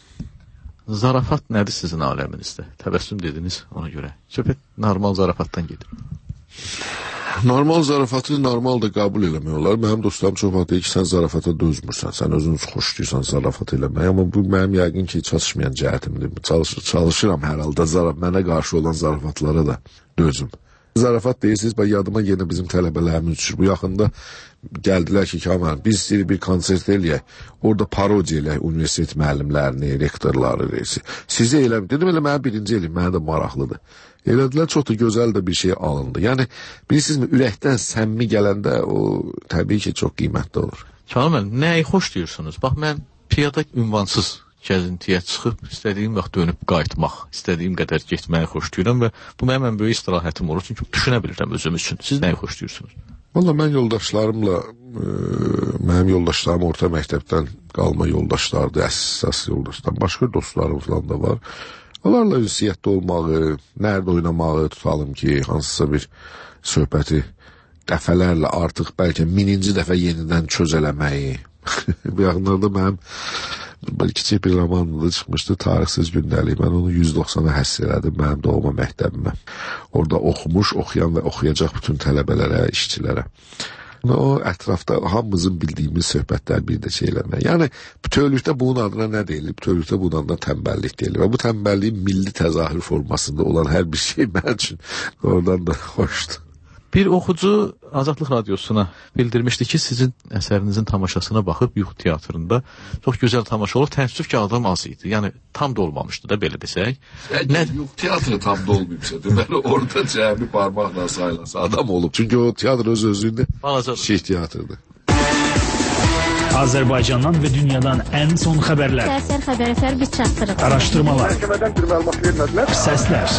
Zarafat nədir sizin aləminizdə? Təbəssüm dediniz ona görə. Söhbət normal zarafatdan gedir. Normal zarafatı normal da qəbul eləmək olar. Mənim dostlarım çox vaxt deyir ki, sən zarafata dözmürsən, sən özün xoşlayırsan zarafat eləmək. Amma bu mənim yəqin ki, çatışmayan cəhətimdir. Çalışır, çalışıram hər halda zaraf, mənə qarşı olan zarafatlara da dözüm. Zarafat deyirsiniz, bax, yadıma yenə bizim tələbələrimiz düşür. Bu yaxında gəldilər ki, Kamal, biz istəyirik bir konsert eləyək, orada parodiya eləyək universitet müəllimlərini, rektorları, sizə elə, dedim elə mənə birinci eləyim, mənə də maraqlıdır. Elədilər, çox da gözəl də bir şey alındı. Yəni, bilirsinizmi, ürəkdən səmimi gələndə o, təbii ki, çox qiymətli olur. Kamal müəllim, nəyi xoş deyirsunuz? Bax, mən piyada ünvansız gəzintiyə çıxıb, istədiyim vaxt dönüb qayıtmaq, istədiyim qədər getməyi xoşlayıram və bu mənim ən böyük istirahətim olur, çünki düşünə bilirəm özüm üçün. Siz nəyi xoşlayırsınız? Valla mən yoldaşlarımla, e, mənim yoldaşlarım orta məktəbdən qalma yoldaşlardır, əsas yoldaşlar. Başqa dostlarım falan da var. Onlarla ünsiyyətdə olmağı, nerede oynamağı tutalım ki, hansısa bir söhbəti dəfələrlə artıq bəlkə mininci dəfə yenidən çözələməyi. Bir yaxınlarda mənim kiçik bir romanında çıxmışdı, Tarixsiz Gündəlik. Mən onu yüz doxsana həsr elədim mənim doğma məktəbimə. Orada oxumuş, oxuyan və oxuyacaq bütün tələbələrə, işçilərə. O ətrafda hamımızın bildiyimiz söhbətlər bir də şeyləmək. Yəni, bütövlükdə bunun adına nə deyilir? Bütövlükdə bunun adına tənbəllik deyilir. Və bu tənbəlliyin milli təzahür formasında olan hər bir şey mənim üçün oradan da xoşdur. Bir oxucu Azadlıq Radiosuna bildirmişdi ki, sizin əsərinizin tamaşasına baxıb Yuxu teatrında çox gözəl tamaşa olub. Təəssüf ki, adam az idi. Yəni, tam da olmamışdı da, belə desək. Nə? Yuxu teatrı tam da olmayıbsa, deməli, orada cəmi parmaqla sayılasa adam olub. Çünki o teatr öz özündə şey teatrdır. Azərbaycandan və dünyadan ən son xəbərlər, Səhər xəbərlər biz çatdırırıq. araşdırmalar, Məhkəmədən bir məlumat vermədilər. səslər.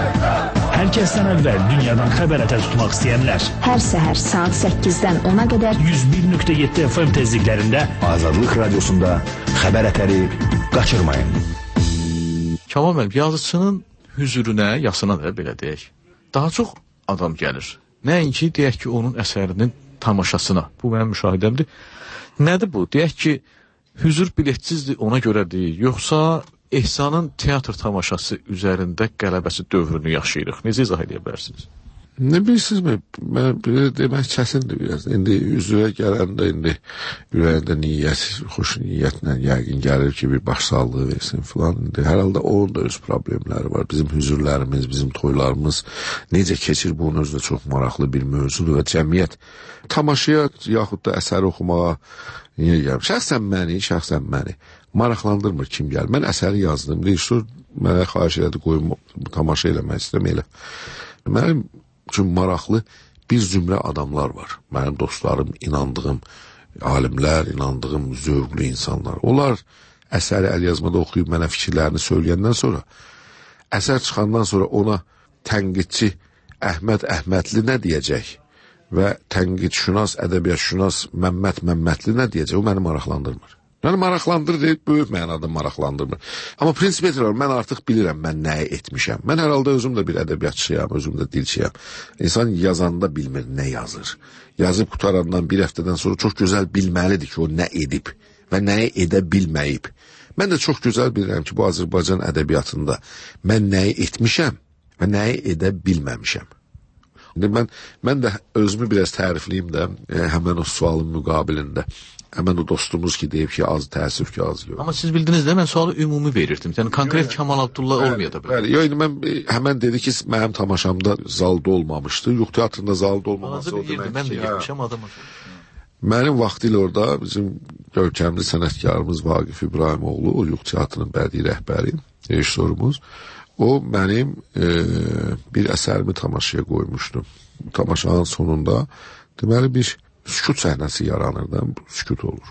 Hər kəsdən əvvəl dünyadan xəbər ətər tutmaq istəyənlər. Hər səhər saat səkkizdən ona qədər yüz bir nöqtə yeddi F M tezliklərində Azadlıq Radiosunda xəbər ətəri qaçırmayın. Kamal müəllim, yazıçının hüzuruna, yasına da belə deyək, daha çox adam gəlir. Nəinki deyək ki, onun əsərinin tamaşasına. Bu mənim müşahidəmdir. Nədir bu? Deyək ki, hüzur biletsizdir, ona görədir, yoxsa Ehsanın teatr tamaşası üzərində qələbəsi dövrünü yaşayırıq. Necə izah edə bilərsiniz? Ne bilirsinizmi? Mən belə demək kəsindir biraz. İndi üzrə gələndə, indi ürəyində niyyət, xoş niyyətlə yəqin gəlir ki, bir başsağlığı versin filan. İndi hər halda onun da öz problemləri var. Bizim hüzurlarımız, bizim toylarımız necə keçir, bunun özü də çox maraqlı bir mövzudur və cəmiyyət tamaşaya yaxud da əsəri oxumağa niyə gəlir? Şəxsən məni, şəxsən məni maraqlandırmır kim gəlir. Mən əsəri yazdım. Rejissor mənə xahiş elədi, qoyum tamaşa eləmək istəyirəm elə. Mənim üçün maraqlı bir zümrə adamlar var. Mənim dostlarım, inandığım alimlər, inandığım zövqlü insanlar. Onlar əsəri əl yazmada oxuyub mənə fikirlərini söyləyəndən sonra, əsər çıxandan sonra ona tənqidçi Əhməd Əhmədli nə deyəcək və tənqidşünas, ədəbiyyatşünas Məmməd Məmmədli nə deyəcək, o məni maraqlandırmır. Yəni maraqlandırır deyib, böyük mənada maraqlandırmır. Amma prinsip etirəm, mən artıq bilirəm mən nəyi etmişəm. Mən hər halda özüm də bir ədəbiyyatçıyam, özüm də dilçiyəm. İnsan yazanda bilmir nə yazır. Yazıb qutarandan bir həftədən sonra çox gözəl bilməlidir ki, o nə edib və nəyi edə bilməyib. Mən də çox gözəl bilirəm ki, bu Azərbaycan ədəbiyyatında mən nəyi etmişəm və nəyi edə bilməmişəm. Mən, mən də özümü biraz tərifliyim də, e, həmən o sualın müqabilində. Həmən o dostumuz ki, deyib ki, az təəssüf ki, az yox. Amma siz bildiniz də, mən sualı ümumi verirdim. Yəni, konkret yəni, Kamal Abdullah olmaya da bilər. Bəli, yox, mən həmən dedi ki, mənim tamaşamda zalda olmamışdı. Yox, teatrında zalda olmaması o demək ki, mən də getmişəm, adama. Mənim vaxtilə orada bizim görkəmli sənətkarımız Vaqif İbrahimoğlu, o yox teatrının bədii rəhbəri, rejissorumuz, o mənim e, bir əsərimi tamaşaya qoymuşdu. Tamaşanın sonunda deməli bir sükut səhnəsi yaranır da, sükut olur.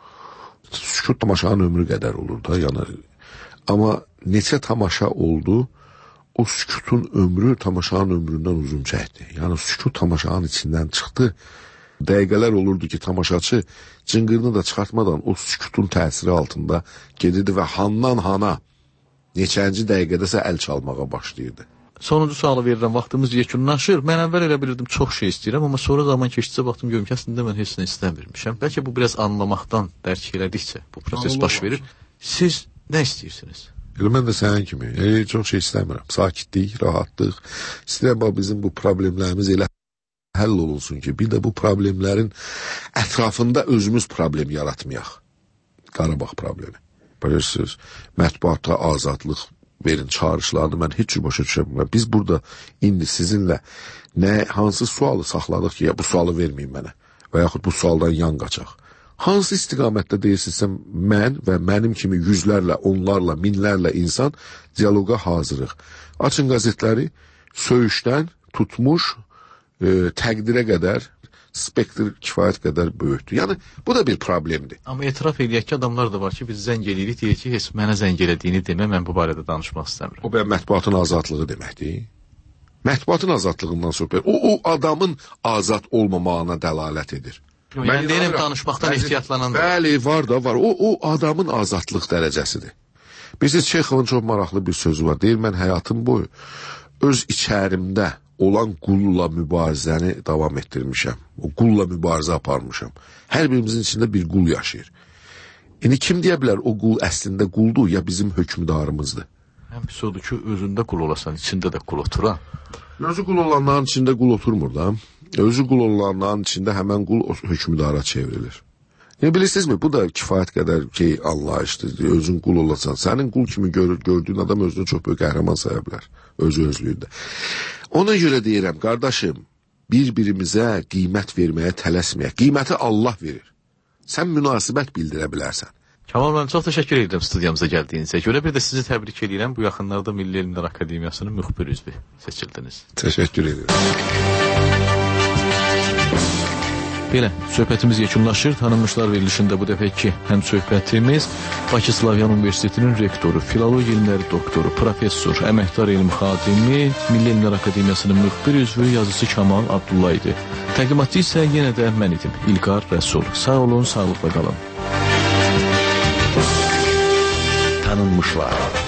Sükut tamaşanın ömrü qədər olur da, yəni. Amma neçə tamaşa oldu, o sükutun ömrü tamaşanın ömründən uzun çəkdi. Yəni sükut tamaşanın içindən çıxdı. Dəqiqələr olurdu ki, tamaşaçı cıngırını da çıxartmadan o sükutun təsiri altında gedirdi və handan hana neçənci dəqiqədəsə əl çalmağa başlayırdı. Sonuncu sualı verirəm, vaxtımız yekunlaşır. Mən əvvəl elə bilirdim, çox şey istəyirəm, amma sonra zaman keçdikcə baxdım, görüm ki, əslində mən heç nə istəmirmişəm. Bəlkə bu biraz anlamaqdan dərk elədikcə bu proses baş verir. Siz nə istəyirsiniz? Elə mən də sənin kimi, e, çox şey istəmirəm. Sakitlik, rahatlıq. İstəyirəm, bizim bu problemlərimiz elə həll olunsun ki, bir də bu problemlərin ətrafında özümüz problem yaratmayaq. Qarabağ problemi. Bilirsiniz, mətbuata azadlıq verin çağrışlarını mən heç cür başa düşəmirəm. Biz burada indi sizinlə nə, hansı sualı saxladıq ki, ya bu sualı verməyin mənə və yaxud bu sualdan yan qaçaq. Hansı istiqamətdə deyirsinizsə mən və mənim kimi yüzlərlə, onlarla, minlərlə insan diyaloqa hazırıq. Açın qəzetləri, söyüşdən tutmuş e, təqdirə qədər spektr kifayət qədər böyükdür. Yəni, bu da bir problemdir. Amma etiraf eləyək ki, adamlar da var ki, biz zəng eləyirik, deyir ki, heç mənə zəng elədiyini demə, mən bu barədə danışmaq istəmirəm. O, mən mətbuatın azadlığı deməkdir. Mətbuatın azadlığından söhbət. O, o adamın azad olmamağına dəlalət edir. Yəni deyirəm, danışmaqdan ehtiyatlanandır. Bəli, var da, var. O, o adamın azadlıq dərəcəsidir. Bilirsiniz, Çexovun çox maraqlı bir sözü var. Deyir, mən həyatım boyu öz içərimdə olan qulla mübarizəni davam etdirmişəm. O qulla mübarizə aparmışam. Hər birimizin içində bir qul yaşayır. Yəni, kim deyə bilər, o qul əslində quldur, ya bizim hökmdarımızdır? Həm pis odur ki, özündə qul olasan, içində də qul otur, ha? Özü qul olanların içində qul oturmur da. Özü qul olanların içində həmən qul hökmdara çevrilir. Yəni, bilirsinizmi, bu da kifayət qədər ki, anlayışdır. Özün qul olasan, sənin qul kimi gör, gördüyün adam özünü çox böyük qəhrəman saya bilər. Özü özlüyündə. Ona görə deyirəm, qardaşım, bir-birimizə qiymət verməyə tələsməyək. Qiyməti Allah verir. Sən münasibət bildirə bilərsən. Kamal, mən çox təşəkkür edirəm studiyamıza gəldiyinizə görə. Bir də sizi təbrik edirəm. Bu yaxınlarda Milli Elmlər Akademiyasının müxbir üzvü seçildiniz. Təşəkkür edirəm. Belə, söhbətimiz yekunlaşır. Tanınmışlar verilişində bu dəfəki həm söhbətimiz Bakı Slavyan Universitetinin rektoru, filologiya elmləri doktoru, professor, əməkdar elm xadimi, Milli Elmlər Akademiyasının müxbir üzvü, yazısı Kamal Abdullah idi. Təqdimatçı isə yenə də mən idim, İlqar Rəsul. Sağ olun, sağlıqla qalın. Tanınmışlar.